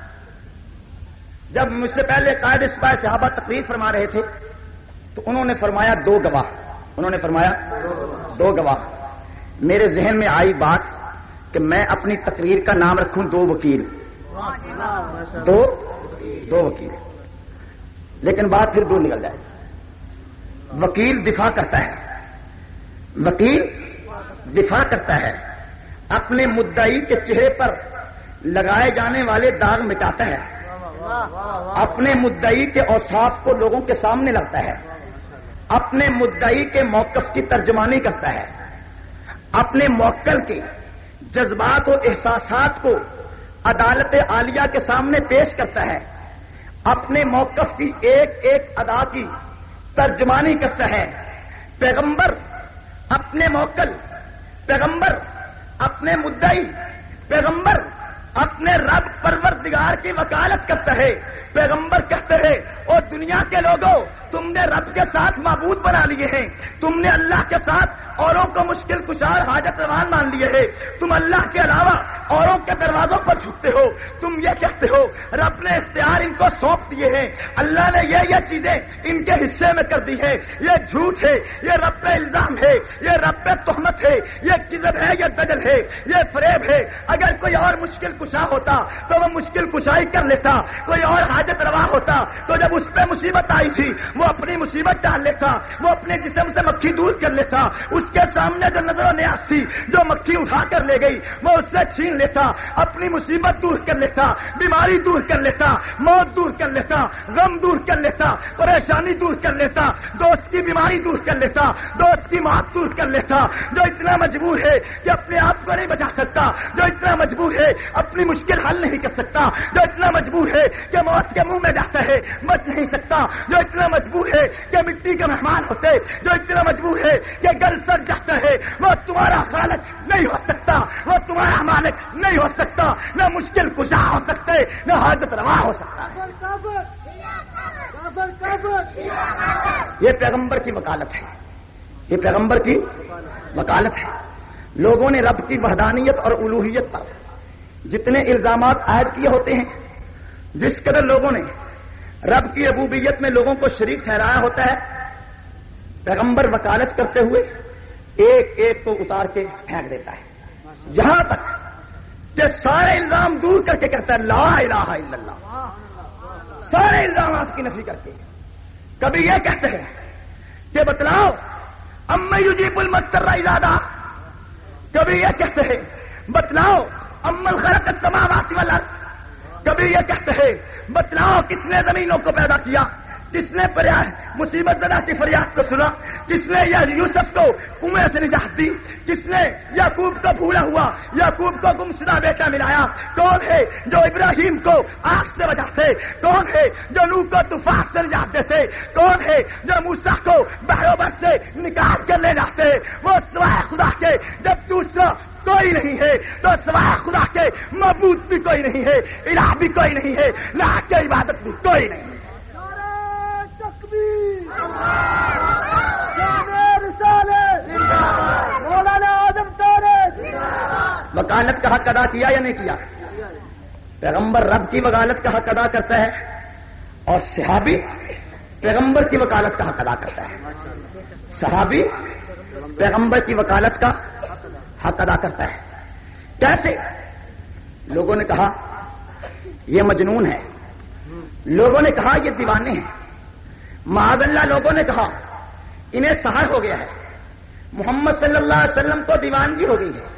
جب مجھ سے پہلے قائد سپاہ صحابہ تقریر فرما رہے تھے تو انہوں نے فرمایا دو گواہ. انہوں نے فرمایا دو گواہ. میرے ذہن میں آئی بات کہ میں اپنی تقریر کا نام رکھوں دو وکیل. دو دو وکیل، لیکن بات پھر دور نکل جائے. وکیل دفاع کرتا ہے، وکیل دفاع کرتا ہے، اپنے مدعی کے چہرے پر لگائے جانے والے داغ مٹاتا ہے، اپنے مدعی کے اوصاف کو لوگوں کے سامنے لاتا ہے، اپنے مدعی کے موقف کی ترجمانی کرتا ہے، اپنے موکل کے جذبات و احساسات کو عدالت عالیہ کے سامنے پیش کرتا ہے، اپنے موقف کی ایک ایک ادا کی ترجمانی کرتا ہے. پیغمبر اپنے موکل، پیغمبر اپنے مدعی، پیغمبر اپنے رب پروردگار کی وکالت کرتا ہے. پیغمبر کہتے ہیں اور دنیا کے لوگوں تم نے رب کے ساتھ معبود بنا لیے ہیں, تم نے اللہ کے ساتھ اوروں کو مشکل کشار حاجت رواں مان لیے ہیں, تم اللہ کے علاوہ اوروں کے دروازوں پر جھکتے ہو, تم یہ کہتے ہو رب نے اختیار ان کو سونپ دیے ہیں, اللہ نے یہ یہ چیزیں ان کے حصے میں کر دی ہے. یہ جھوٹ ہے, یہ رب پہ الزام ہے, یہ رب پہ تہمت ہے, یہ کذب ہے, یہ دجل ہے, یہ فریب ہے. اگر کوئی اور مشکل کشا ہوتا تو وہ مشکل کشائی کر لیتا, کوئی اور حاجت روا ہوتا تو جب اس پہ مصیبت آئی تھی وہ اپنی مصیبت ڈال لیتا, وہ اپنے جسم سے مکھی دور کر لیتا, اس کے سامنے جو نظر و نیاز تھی جو مکھی اٹھا کر لے گئی وہ اس سے چھین لیتا, اپنی مصیبت دور کر لیتا, بیماری دور کر لیتا, موت دور کر لیتا, غم دور کر لیتا, پریشانی دور کر لیتا, دوست کی بیماری دور کر لیتا, دوست کی موت دور کر لیتا. جو اتنا مجبور ہے کہ اپنے آپ کو نہیں بچا سکتا, جو اتنا مجبور ہے اپنی مشکل حل نہیں کر سکتا, جو اتنا مجبور ہے کہ موت کے منہ میں جاتا ہے بچ نہیں سکتا, جو اتنا مجبور ہے کہ مٹی کے مہمان ہوتے, جو اتنا مجبور ہے کہ گل سر جاتا ہے, وہ تمہارا خالق نہیں ہو سکتا, وہ تمہارا مالک نہیں ہو سکتا, نہ مشکل کشا ہو سکتے, نہ حاجت روا ہو سکتا ہے. یہ پیغمبر کی وکالت ہے, یہ پیغمبر کی وکالت ہے. لوگوں نے رب کی وحدانیت اور الوہیت پر جتنے الزامات عائد کیے ہوتے ہیں, جس قدر لوگوں نے رب کی ربوبیت میں لوگوں کو شریک ٹھہرایا ہوتا ہے, پیغمبر وکالت کرتے ہوئے ایک ایک کو اتار کے پھینک دیتا ہے, جہاں تک کہ سارے الزام دور کر کے کہتا ہے لا الہ الا اللہ, سارے الزامات کی نفی کر کے. کبھی یہ کہتے ہیں کہ بتلاؤ اما یجیب المضطر اذا دعا, کبھی یہ کہتے ہیں بتلاؤ امن خلق السماوات والارض, کبھی یہ کہتے ہیں بتلاؤ کس نے زمینوں کو پیدا کیا, کس نے مصیبت زدہ کی فریاد کو سنا, کس نے یا یوسف کو کنویں سے نجات دی, کس نے یعقوب کو بھولا ہوا یعقوب کو گمشدہ بیٹا ملایا, کون ہے جو ابراہیم کو آگ سے بچاتے, کون ہے جو نوح کو طوفان سے نجات دیتے, کون ہے جو موسیٰ کو بحر و بر سے نکال کر لے جاتے. وہ سوائے خدا کے جب دوسرا کوئی نہیں ہے تو سوائے خدا کے معبود بھی کوئی نہیں ہے, الہ بھی کوئی نہیں ہے, لاحق کی عبادت بھی کوئی نہیں ہے. وکالت کا حق ادا کیا یا نہیں کیا؟ پیغمبر رب کی وکالت کا حق ادا کرتا ہے اور صحابی پیغمبر کی وکالت کا حق ادا کرتا ہے. صحابی پیغمبر کی وکالت کا حق ادا کرتا ہے. کیسے؟ لوگوں نے کہا یہ مجنون ہے, لوگوں نے کہا یہ دیوانے ہیں, معاذ اللہ لوگوں نے کہا انہیں سحر ہو گیا ہے, محمد صلی اللہ علیہ وسلم کو دیوانگی ہو گئی ہے,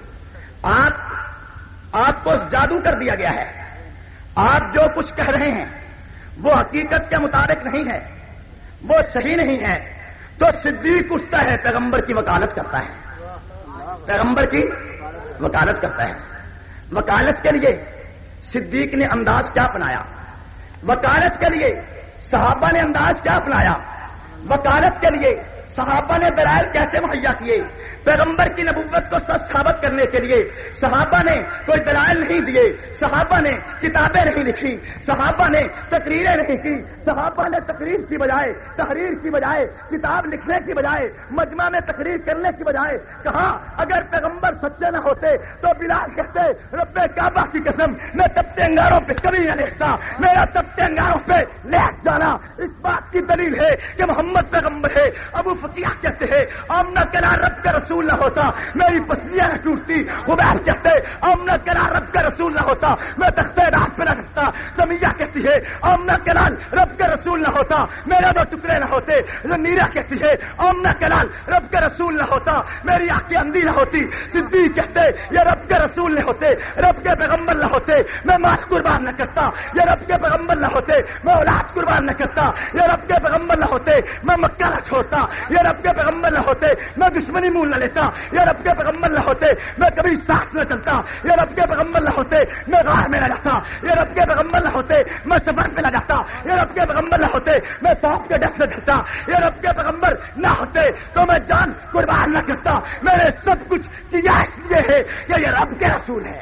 آپ آپ کو جادو کر دیا گیا ہے, آپ جو کچھ کہہ رہے ہیں وہ حقیقت کے مطابق نہیں ہے, وہ صحیح نہیں ہے. تو صدیق اٹھتا ہے, پیغمبر کی وکالت کرتا ہے, پیغمبر کی وکالت کرتا ہے. وکالت کے لیے صدیق نے انداز کیا اپنایا, وکالت کے لیے صحابہ نے انداز کیا اپنایا, وکالت کے لیے صحابہ نے دلائل کیسے مہیا کیے, پیغمبر کی نبوت کو سچ ثابت کرنے کے لیے صحابہ نے کوئی دلائل نہیں دیے, صحابہ نے کتابیں نہیں لکھی, صحابہ نے تقریریں نہیں کی, صحابہ نے تقریر کی بجائے تحریر کی بجائے کتاب لکھنے کی بجائے مجمع میں تقریر کرنے کی بجائے کہا اگر پیغمبر سچے نہ ہوتے تو بلال کہتے رب کعبہ کی قسم میں تپتے انگاروں پہ کبھی نہ لیٹتا, میرا تپتے انگاروں پہ لیٹ جانا اس بات کی دلیل ہے کہ محمد پیغمبر ہے. ابو فقیہ کہتے ہیں آمنا کلا رب کا رسول نہ ہوتا میری پسلیاں نہ ٹوٹتی. عبیر کہتے آمنا کلا رب کا رسول نہ ہوتا میں تختے رات پہ نہ رکھتا. سمیہ کہتی ہے آمنا کلال رب کا رسول نہ ہوتا میرے دو ٹکڑے نہ ہوتے. نیرا کہتی ہے آمنا کلال رب کا رسول نہ ہوتا میری آنکھیں اندھی نہ ہوتی. صدیق کہتے یہ رب کے رسول نہ ہوتے, رب کے پیغمبر نہ ہوتے میں مال قربان نہ کرتا, یہ رب کے پیغمبر نہ ہوتے میں اولاد قربان نہ کرتا, یہ رب کے پیغمبر نہ ہوتے میں مکہ نہ چھوڑتا, یہ رب کے پیغمبر نہ ہوتے میں دشمنی مول نہ لیتا، یہ رب کے پیغمبر نہ ہوتے میں کبھی ساتھ نہ چلتا، یہ رب کے پیغمبر نہ ہوتے میں راہ میں نہ جاتا، یہ رب کے پیغمبر نہ ہوتے میں سفر پہ نہ جاتا، یہ رب کے پیغمبر نہ ہوتے میں سانپ کے ڈس سے ڈرتا، یہ رب کے پیغمبر نہ ہوتے تو میں جان قربان نہ کرتا۔ میں نے سب کچھ کیا اس لیے ہے کہ یہ رب کے رسول ہے۔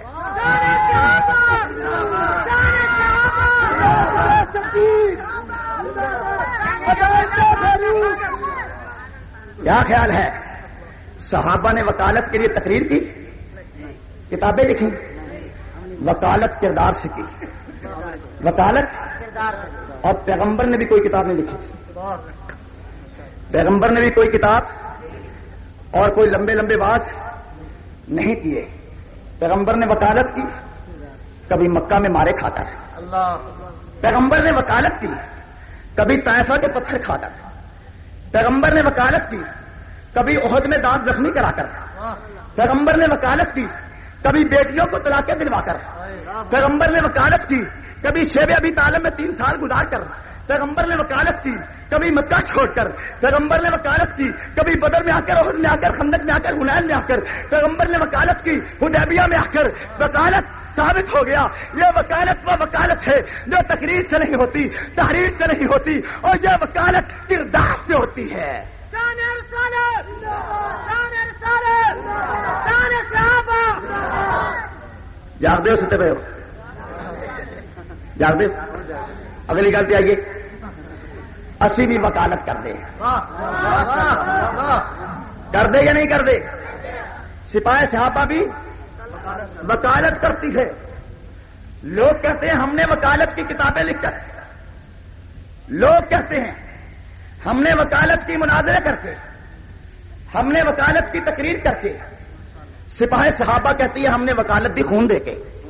کیا خیال ہے؟ صحابہ نے وکالت کے لیے تقریر کی، کتابیں لکھی، وکالت کردار سے کی، وکالت اور پیغمبر نے بھی کوئی کتاب نہیں لکھی، پیغمبر نے بھی کوئی کتاب اور کوئی لمبے لمبے باز نہیں کیے۔ پیغمبر نے وکالت کی، کبھی مکہ میں مارے کھاتا ہے، پیغمبر نے وکالت کی، کبھی طائفہ کے پتھر کھاتا ہے، پیغمبر نے وکالت کی، کبھی احد میں دانت زخمی کرا کر، پیغمبر نے وکالت کی، کبھی بیٹیوں کو طلاقیں دلوا کر، پیغمبر نے وکالت کی، کبھی شیب ابی طالب میں تین سال گزار کر، پیغمبر نے وکالت کی، کبھی مکہ چھوڑ کر، پیغمبر نے وکالت کی، کبھی بدر میں آ کر، احد میں آ کر، خندق میں آ کر، حنین میں آ کر، پیغمبر نے وکالت کی، حدیبیہ میں آ کر۔ وکالت ثابت ہو گیا، یہ وکالت وہ وکالت ہے جو تقریر سے نہیں ہوتی، تحریر سے نہیں ہوتی، اور یہ وکالت کردار سے ہوتی ہے۔ جاگ دے ستے پہ ہو، جاگ دے۔ اگلی گل پہ آئیے، اسی بھی وکالت کر دے، کر دے یا نہیں کر دے؟ سپاہ صحابہ بھی وکالت کرتی ہے۔ لوگ کہتے ہیں ہم نے وکالت کی کتابیں لکھ کر، لوگ کہتے ہیں ہم نے وکالت کی مناظرے کر کے، ہم نے وکالت کی تقریر کر کے۔ سپاہ صحابہ کہتی ہے ہم نے وکالت دی خون دے کے۔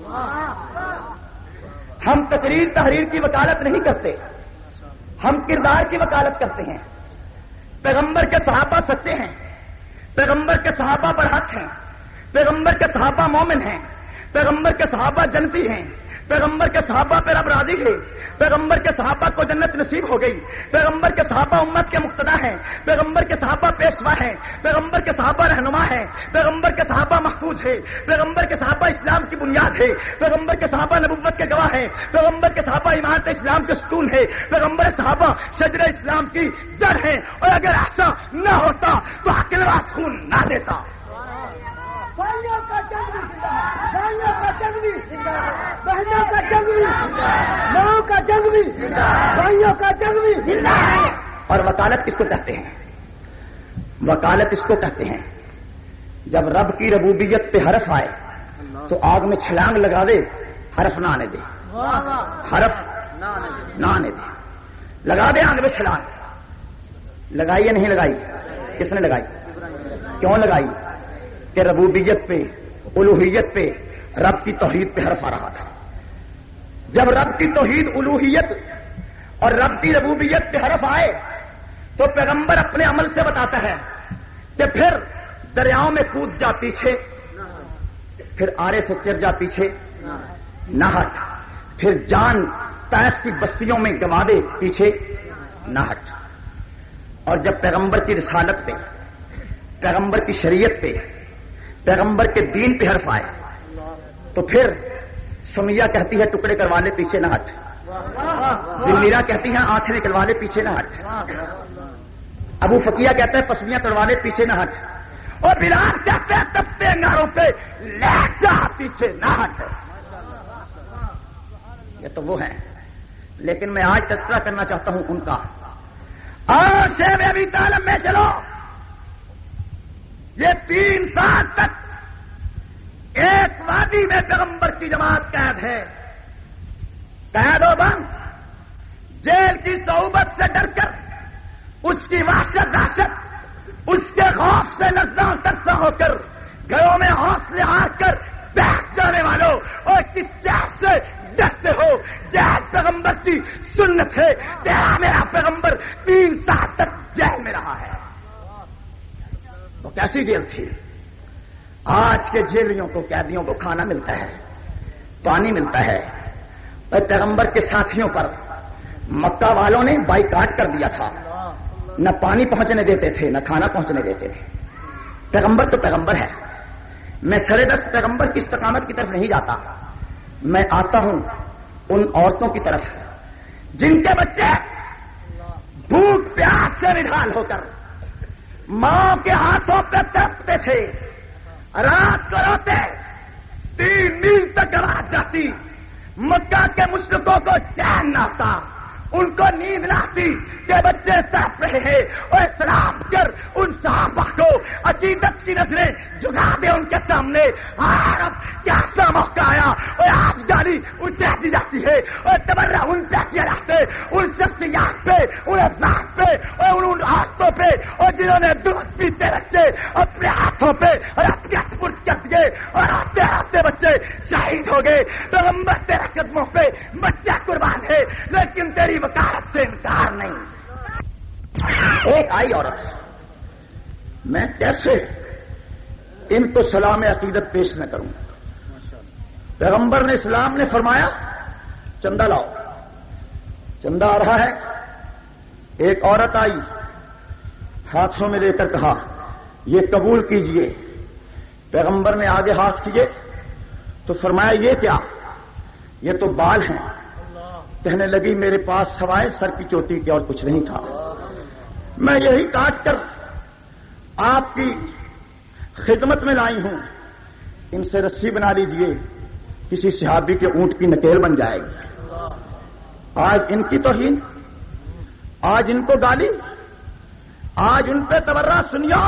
ہم تقریر تحریر کی وکالت نہیں کرتے، ہم کردار کی وکالت کرتے ہیں۔ پیغمبر کے صحابہ سچے ہیں، پیغمبر کے صحابہ برحق ہیں، پیغمبر کے صحابہ مومن ہیں، پیغمبر کے صحابہ جنتی ہیں، پیغمبر کے صحابہ پہ رب راضی ہے، پیغمبر کے صحابہ کو جنت نصیب ہو گئی، پیغمبر کے صحابہ امت کے مقتدا ہیں، پیغمبر کے صحابہ پیشوا ہیں، پیغمبر کے صحابہ رہنما ہیں، پیغمبر کے صحابہ محفوظ ہے، پیغمبر کے صحابہ اسلام کی بنیاد ہے، پیغمبر کے صحابہ نبوت کے گواہ ہیں، پیغمبر کے صحابہ امارت اسلام کے ستون ہے، پیغمبر صحابہ شجر اسلام کی جڑ ہے۔ اور اگر ایسا نہ ہوتا تو حقلواس خون نہ دیتا۔ بھائیوں کا جنگی، بھائیوں کا جنگی، بہنوں کا جنگی، ماؤں کا جنگی، بھائیوں کا جنگی۔ اور وکالت کس کو کہتے ہیں؟ وکالت اس کو کہتے ہیں جب رب کی ربوبیت پہ حرف آئے تو آگ میں چھلانگ لگا دے، حرف نہ آنے دے، حرف نہ آنے دے، لگا دے آگ میں چھلانگ۔ لگائی یا نہیں لگائی؟ کس نے لگائی؟ کیوں لگائی؟ کہ ربوبیت پہ، الوہیت پہ، رب کی توحید پہ حرف آ رہا تھا۔ جب رب کی توحید، الوہیت اور رب کی ربوبیت پہ حرف آئے تو پیغمبر اپنے عمل سے بتاتا ہے کہ پھر دریاؤں میں کود جا پیچھے، پھر آرے سے چر جا پیچھے نہ ہٹ، پھر جان طائف کی بستیوں میں گوا دے پیچھے نہ ہٹ۔ اور جب پیغمبر کی رسالت پہ، پیغمبر کی شریعت پہ، پیغمبر کے دین پہ حرف آئے تو پھر سمیہ کہتی ہے ٹکڑے کروا لے پیچھے نہ ہٹ، زمیرہ کہتی ہیں آنکھیں نکلوا لے پیچھے نہ ہٹ، ابو فقیہ کہتا ہے پسلیاں توڑوا لے پیچھے نہ ہٹ، اور بلال کہتے ہیں تپتے انگاروں پہ لے جا پیچھے نہ ہٹ۔ یہ تو وہ ہیں، لیکن میں آج تذکرہ کرنا چاہتا ہوں ان کا۔ اور شیب ابی طالب میں چلو، یہ تین سال تک ایک وادی میں پیغمبر کی جماعت قید ہے، قید و بند، جیل کی صعوبت سے ڈر کر، اس کی وحشت دہشت، اس کے خوف سے لرزاں ترساں ہو کر، گھروں میں حوصلے ہار کر بیٹھ جانے والوں، اور کس چیز سے ڈرتے ہو؟ جیل پیغمبر کی سنت ہے، تیرا میرا پیغمبر تین سال تک جیل میں رہا ہے۔ وہ کیسی جیل تھی؟ آج کے جیلیوں کو، قیدیوں کو کھانا ملتا ہے، پانی ملتا ہے، اور پیغمبر کے ساتھیوں پر مکہ والوں نے بائیکاٹ کر دیا تھا، نہ پانی پہنچنے دیتے تھے نہ کھانا پہنچنے دیتے تھے. پیغمبر تو پیغمبر ہے. میں سرے دست پیغمبر کی استقامت کی طرف نہیں جاتا. میں آتا ہوں ان عورتوں کی طرف جن کے بچے بھوک پیاس سے نڈھال ہو کر ماں کے ہاتھوں پہ تڑپتے تھے. رات کو روتے تین میل تک آواز جاتی. مکہ کے مشرکوں کو چین نہ آتا, ان کو نیند نہ آتی کہ بچے تڑپ رہے ہیں. اور اسلام کر ان صحابہ کو عقیدت کی نظریں جھکا دے ان کے سامنے. اب کیا سا موقع آیا اور آج گالی ان سے دی جاتی ہے اور تبرہ ان پہ کیا جاتے ان شخصیات پہ, ان افراد پہ اور ان عورتوں پہ اور جنہوں نے دودھ پیتے بچے اپنے ہاتھوں پہ اور اپنے سپرد کر دیے اور آتے آتے بچے شہید ہو گئے. پیغمبر تیرے قدموں پہ بچہ قربان ہے لیکن تیری وکالت سے انکار نہیں. ایک آئی عورت, میں کیسے ان کو سلام عقیدت پیش نہ کروں. پیغمبر نے اسلام نے فرمایا چندہ لاؤ. چندہ آ رہا ہے. ایک عورت آئی, ہاتھوں میں لے کر کہا یہ قبول کیجئے. پیغمبر نے آگے ہاتھ کیے تو فرمایا یہ کیا؟ یہ تو بال ہیں. کہنے لگی میرے پاس سوائے سر کی چوٹی کے اور کچھ نہیں تھا. میں یہی کاٹ کر آپ کی خدمت میں لائی ہوں. ان سے رسی بنا لیجئے, کسی صحابی کے اونٹ کی نکیل بن جائے گی. آج ان کی توہین, آج ان کو گالی, آج ان پہ تبرہ. سنیو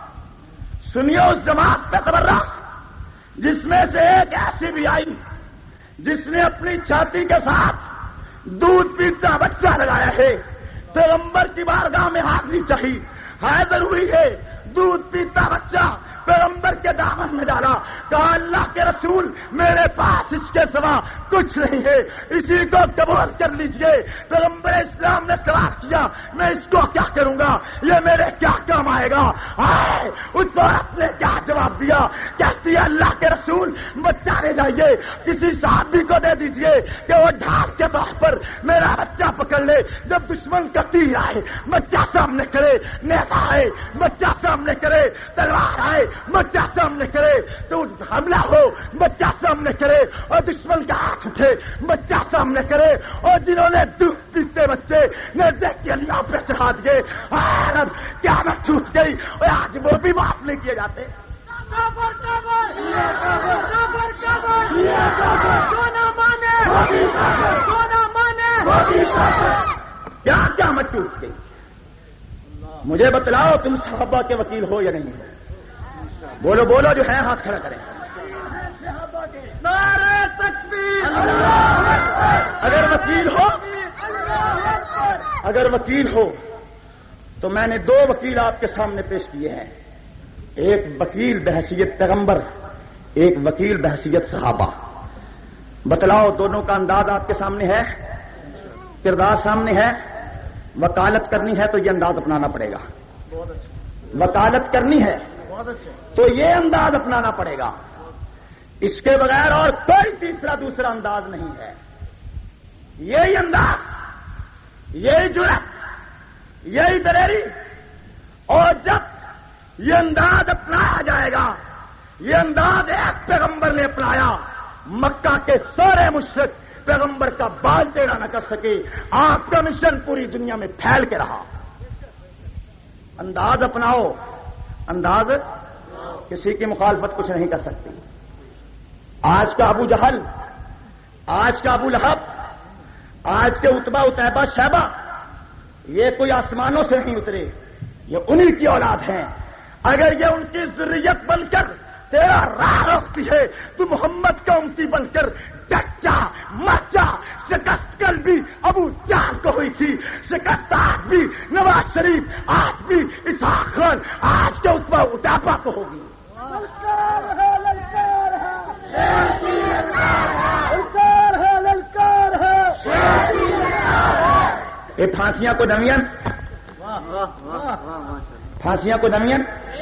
سنیو اس جماعت پہ تبرہ جس میں سے ایک ایسی بھی آئی جس نے اپنی چھاتی کے ساتھ دودھ پیتا بچہ لگایا ہے. پیغمبر کی بارگاہ میں حاضری چاہیے, ہے ضروری ہے. دودھ پیتا بچہ پیغمبر کے دامن میں ڈالا, کہا اللہ کے رسول میرے پاس اس کے سوا کچھ نہیں ہے, اسی کو قبول کر لیجئے. پیغمبر اسلام نے سوال کیا میں اس کو کیا کروں گا, یہ میرے کیا کام آئے گا؟ آئے اس عورت نے کیا جواب دیا؟ کہتی ہے اللہ کے رسول بچہ لے جائیے, کسی صحابی کو دے دیجئے کہ وہ ڈھال کے طور پر میرا بچہ پکڑ لے. جب دشمن کا تیر آئے بچہ سامنے کرے, نیزہ آئے بچہ سامنے کرے, تلوار آئے بچہ سامنے کرے, تو حملہ ہو بچہ سامنے کرے اور دشمن کا ہاتھ اٹھے بچہ سامنے کرے. اور جنہوں نے دودھ پیتے بچے نیزے کی اللہ پہ چڑھا دیے, کیا نہ چھوٹ گئی اور آج وہ بھی معاف نہیں کیے جاتے. کیا کیا مت ٹوٹ گئی؟ مجھے بتلاؤ تم صحابہ کے وکیل ہو یا نہیں ہو؟ بولو بولو جو ہے ہاتھ کھڑا کریں. نعرہ تکبیر. اگر وکیل ہو اگر وکیل ہو تو میں نے دو وکیل آپ کے سامنے پیش کیے ہیں. ایک وکیل بحیثیت پیغمبر, ایک وکیل بحیثیت صحابہ. بتلاؤ دونوں کا انداز آپ کے سامنے ہے, کردار سامنے ہے. وکالت کرنی ہے تو یہ انداز اپنانا پڑے گا. وکالت کرنی ہے تو یہ انداز اپنانا پڑے گا. اس کے بغیر اور کوئی تیسرا دوسرا انداز نہیں ہے. یہی انداز, یہی جرأت, یہی دلیری. اور جب یہ انداز اپنایا جائے گا, یہ انداز ایک پیغمبر نے اپنایا, مکہ کے سارے مشرک پیغمبر کا بال ٹیڑھا نہ کر سکے. آپ کا مشن پوری دنیا میں پھیل کے رہا. انداز اپناؤ, انداز کسی کی مخالفت کچھ نہیں کر سکتی. آج کا ابو جہل, آج کا ابو لہب, آج کے اتبا اتیبہ شیبہ, یہ کوئی آسمانوں سے نہیں اترے, یہ انہی کی اولاد ہیں. اگر یہ ان کی ذریت بن کر تیرا راہ روکتی ہے تو محمد کا امتی بن کر ڈٹا مرچا. شکست کل بھی ابو جہل کو ہوئی تھی, شکست آج بھی نواز شریف, آج بھی اسحاق خان, آج کے اتبا اتیبہ کو ہوگی. یہ پھانسیاں کو دمین, پھانسیاں کو دمین.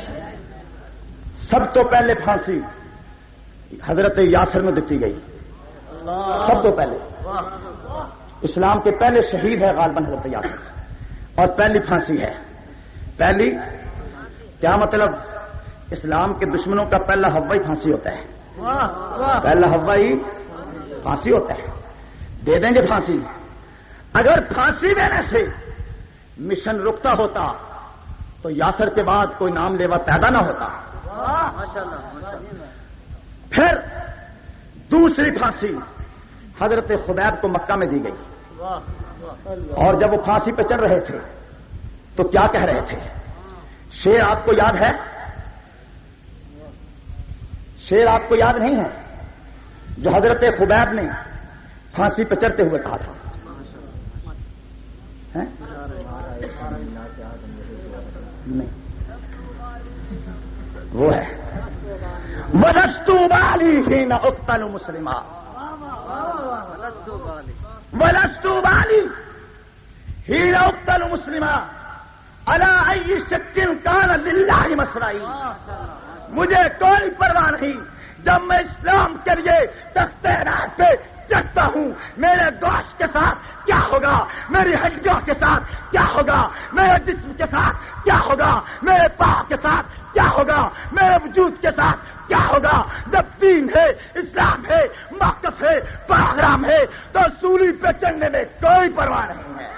سب تو پہلے پھانسی حضرت یاسر میں دیتی گئی. سب تو پہلے اسلام کے پہلے شہید ہے غالباً حضرت یاسر, اور پہلی پھانسی ہے. پہلی کیا مطلب؟ اسلام کے دشمنوں کا پہلا ہوائی پھانسی ہوتا ہے، پہلا ہوائی پھانسی ہوتا ہے، دے دیں گے پھانسی۔ اگر پھانسی دینے سے مشن رکتا ہوتا تو یاسر کے بعد کوئی نام لیوا پیدا نہ ہوتا۔ پھر دوسری پھانسی حضرت خبیب کو مکہ میں دی گئی، اور جب وہ پھانسی پہ چڑھ رہے تھے تو کیا کہہ رہے تھے؟ شعر آپ کو یاد ہے؟ شعر آپ کو یاد نہیں ہے جو حضرت خبیب نے پھانسی پہ چڑھتے ہوئے کہا تھا؟ نہیں، وہ ہے وَلَسْتُ بَالِي حِينَ أُقْتَلُ مُسْلِمًا، وَلَسْتُ بَالِي حِينَ أُقْتَلُ مُسْلِمًا عَلَىٰ أَيِّ شَكٍّ كَانَ لِلَّهِ مَصْرَعِي، مجھے کوئی پرواہ نہیں جب میں اسلام کے لیے تخت راہ پہ چڑھتا ہوں، میرے گوشت کے ساتھ کیا ہوگا، میری ہڈیوں کے ساتھ کیا ہوگا، میرے جسم کے ساتھ کیا ہوگا، میرے پاؤں کے ساتھ کیا ہوگا، میرے وجود کے ساتھ کیا ہوگا۔ جب دین ہے، اسلام ہے، موقف ہے، پروگرام ہے تو سولی پہ چڑھنے میں کوئی پرواہ نہیں ہے۔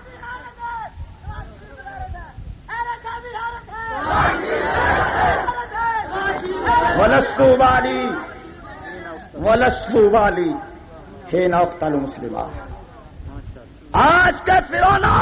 وَلَسْتُ بَالِي وَلَسْتُ بَالِي حِينَ أُقْتَلُ مُسْلِمًا، آج کے فرعونہ،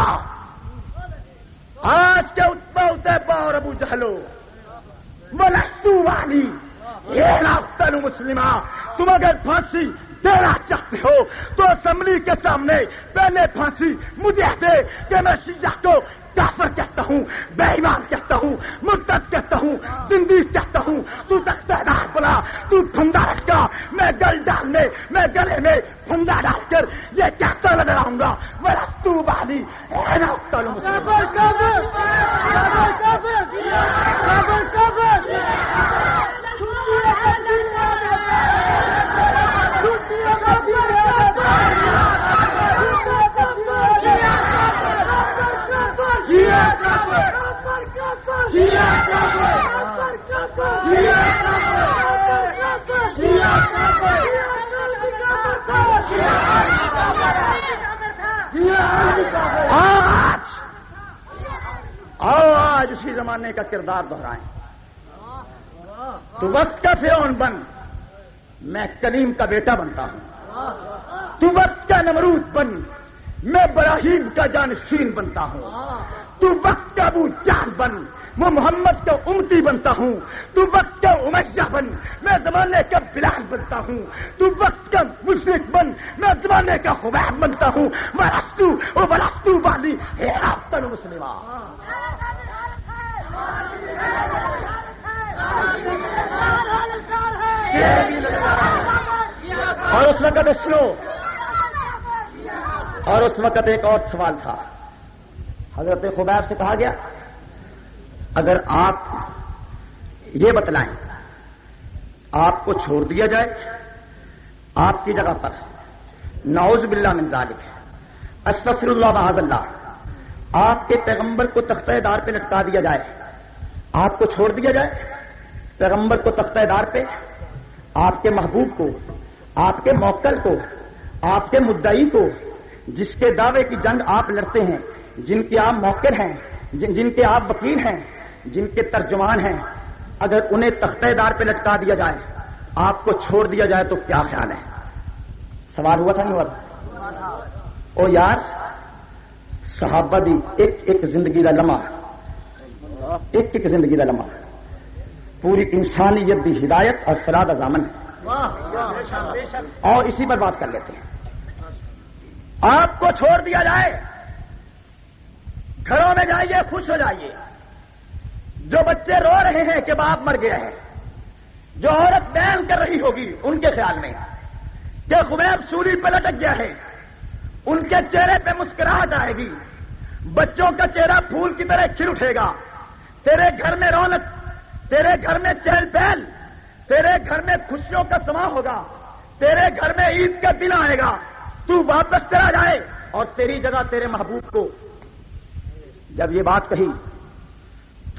آج کے عتبہ اتیبہ اور ابو جہلو، وَلَسْتُ بَالِي حِينَ أُقْتَلُ مُسْلِمًا، تم اگر پھانسی دینا چاہتے ہو تو اسمبلی کے سامنے پہلے پھانسی مجھے دے کہ میں شیعہ کو کافر کہتا ہوں، بے ایمان کہتا ہوں، مرتد کہتا ہوں، زندیق کہتا ہوں، تو تختہ دار بنا، تو پھندا رکھا، میں گل ڈالنے، میں گلے میں پھندا ڈال کر یہ کہتا نظر آؤں گا وَلَسْتُ بَالِي حِينَ أُقْتَلُ آج آؤ آج اسی زمانے کا کردار دہرائیں۔ تو وقت کا فرعون بن، میں کلیم کا بیٹا بنتا ہوں۔ تو وقت کا نمرود بن، میں ابراہیم کا جانشین بنتا ہوں۔ تو وقت کا ابو جہل بن، میں محمد کا امتی بنتا ہوں۔ تو وقت کا امیہ بن، میں زمانے کا بلال بنتا ہوں۔ تو وقت کا مشرک بن، میں زمانے کا خبیب بنتا ہوں۔ وَلَسْتُ وَلَسْتُ بَالِي حِينَ أُقْتَلُ مُسْلِمًا۔ اور اس وقت سنو، اور اس وقت ایک اور سوال تھا، حضرت خبیب سے کہا گیا اگر آپ یہ بتلائیں آپ کو چھوڑ دیا جائے آپ کی جگہ پر، نعوذ باللہ من ذالک، استغفر اللہ معاذ اللہ، آپ کے پیغمبر کو تختہ دار پہ لٹکا دیا جائے، آپ کو چھوڑ دیا جائے، پیغمبر کو تختہ دار پہ، آپ کے محبوب کو، آپ کے موکل کو، آپ کے مدعی کو، جس کے دعوے کی جنگ آپ لڑتے ہیں، جن کے آپ موکل ہیں، جن جن کے آپ وکیل ہیں، جن کے ترجمان ہیں، اگر انہیں تختہ دار پہ لٹکا دیا جائے، آپ کو چھوڑ دیا جائے تو کیا خیال ہے؟ سوال ہوا تھا نہیں ہوا تھا؟ او یار صحابہ دی ایک ایک زندگی کا لمحہ، ایک ایک زندگی کا لمحہ پوری انسانیت دی ہدایت اور فلاح کا ضامن ہے۔ اور اسی پر بات کر لیتے ہیں۔ آپ کو چھوڑ دیا جائے، گھروں میں جائیے، خوش ہو جائیے۔ جو بچے رو رہے ہیں کہ باپ مر گیا ہے، جو عورت بیان کر رہی ہوگی ان کے خیال میں کہ خبیب سولی پہ لٹک گیا ہے، ان کے چہرے پہ مسکراہٹ آئے گی، بچوں کا چہرہ پھول کی طرح کھل اٹھے گا، تیرے گھر میں رونق، تیرے گھر میں چہل پہل، تیرے گھر میں خوشیوں کا سما ہوگا، تیرے گھر میں عید کا دن آئے گا، تو واپس چلا جائے اور تیری جگہ تیرے محبوب کو۔ جب یہ بات کہی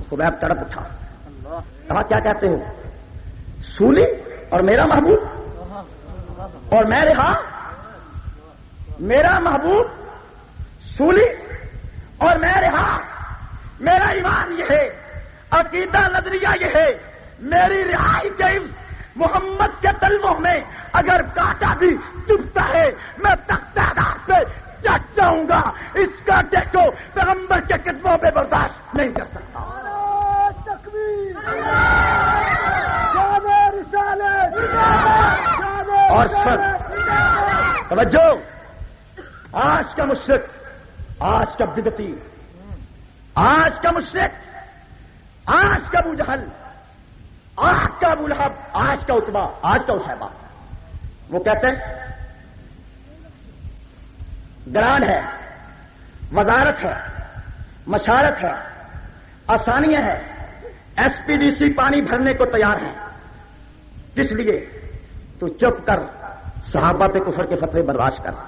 خبیب تڑپ اٹھا، کہا کیا کہتے ہو؟ سولی اور میرا محبوب اور میں رہا؟ میرا محبوب سولی اور میں رہا؟ میرا ایمان یہ ہے، عقیدہ نظریہ یہ ہے، میری رہائی کے محمد کے تلووں میں اگر کانٹا بھی چبھتا ہے میں تختہ دار پہ چٹ جاؤں گا، اس کانٹے کو پیغمبر کے قدموں پہ برداشت نہیں کر سکتا۔ اور سر توجہ، آج کا مشرک، آج کا بدعتی، آج کا مشرک، آج کا ابو جہل، آج کا ابو لہب، آج کا عتبہ، آج کا عشیبہ، وہ کہتے ہیں گران ہے، وزارت ہے، مشارت ہے، آسانیاں ہیں، ایس پی ڈی سی پانی بھرنے کو تیار ہے، کس لیے؟ تو چپ کر، صحابہ پہ کفر کے فتوے برداشت کر،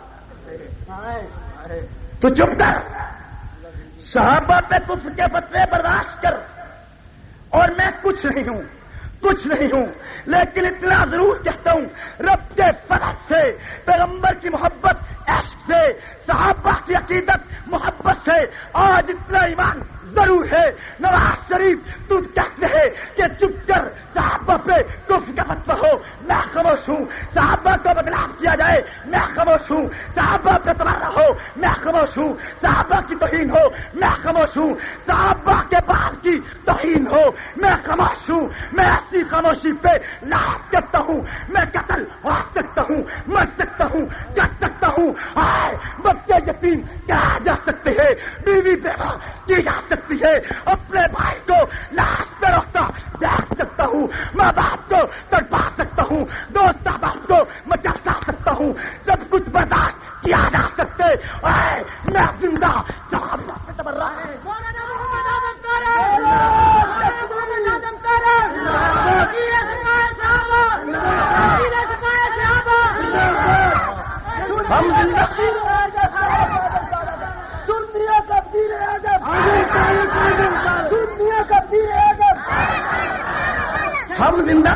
تو چپ کر، صحابہ پہ کفر کے فتوے برداشت کر، اور میں کچھ نہیں ہوں، کچھ نہیں ہوں، لیکن اتنا ضرور کہتا ہوں، رب کے فضل سے، پیغمبر کی محبت، عشق سے، صحابہ کی عقیدت محبت سے آج اتنا ایمان ضرور ہے۔ نواز شریف تم کہتے ہیں کہ چپ کر، صحابہ پہ کفر کا فتویٰ ہو، میں خاموش ہوں، صحابہ کو بدنام کیا جائے میں خاموش ہوں، صحابہ پہ تمہارا ہو میں خاموش ہوں، صحابہ کی توہین ہو میں خاموش ہوں، صحابہ کے بعد کی توہین ہو میں خاموش ہوں، میں ایسی خاموشی پہ لاحق کرتا ہوں، میں قتل ہو سکتا ہوں، مر سکتا ہوں، کر سکتا ہوں، آئے بچے یتیم کہا جا سکتے ہیں، بیوی بیوہ کی جا سکتی ہے، اپنے بھائی کو لاش پہ رکھتا دیکھ سکتا ہوں، ماں باپ کو تڑپا سکتا ہوں، دوست احباب کو مچا سکتا ہوں، سب کچھ برداشت کیا جا سکتے، آئے میں زندہ صحابہ سے تبرہ ہے۔ ہم زندہ دنیا کا پیر اعظم، دنیا کا پیر اعظم، ہم زندہ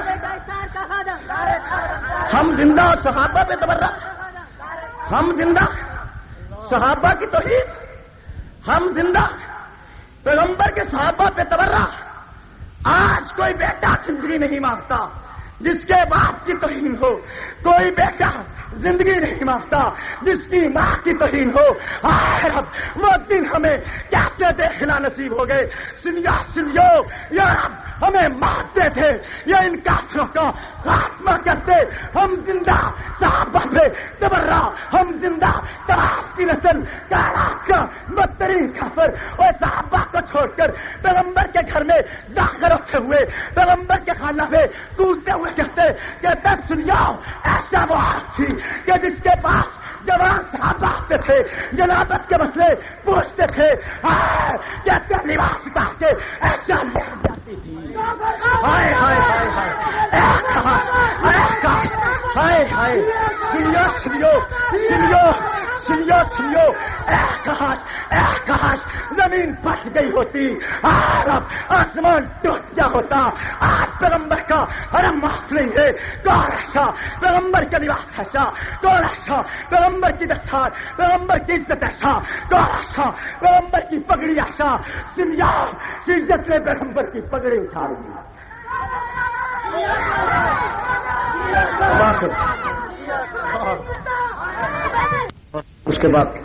ہم زندہ اور صحابہ پہ تبرہ، ہم زندہ صحابہ کی توحید، ہم زندہ پیغمبر کے صحابہ پہ تبرہ۔ آج کوئی بیٹا زندگی نہیں مانگتا جس کے باپ کی توہین ہو، کوئی بیٹا زندگی نہیں مانگتا جس کی ماں کی توہین ہو۔ آئے رب وہ دن ہمیں کیسے دیکھنا نصیب ہو گئے، سنیا سنیو یا رب ہمیں مارتے تھے یا ان کافروں کا خاتمہ کرتے، ہم زندہ صحابہ پہ تبرہ، ہم زندہ تراس کی نسل کائنات کا بدترین کافر اور صحابہ کو چھوڑ کر پیغمبر کے گھر میں داخل ہوتے ہوئے پیغمبر کے خانہ میں کودتے ہوئے کہتے کہتے سنیاؤ ایسا وہ آج تھی کہ جس کے پاس جوان صحابہ آتے تھے، جنابت کے مسئلے پوچھتے تھے، کہتے لباس اتار کے ایسا لے جاتی تھی۔ ہائے ہائے ہائے ہائے ہائے سنیو سنیو سنیو سنیو سنیو اے کاش اے کاش زمین پھٹ گئی ہوتی، عرب آسمان ٹوٹ گیا ہوتا۔ آج پیغمبر کا حرم معاف نہیں ہے، کون ایسا پیغمبر کا لباس ایسا، کون ایسا پیغمبر کی دستار، پیغمبر کی عزت ایسا، کون ایسا پیغمبر کی پگڑی ایسا۔ سنیا عزت نے پیغمبر کی پگڑی اٹھا لی۔ اس کے بعد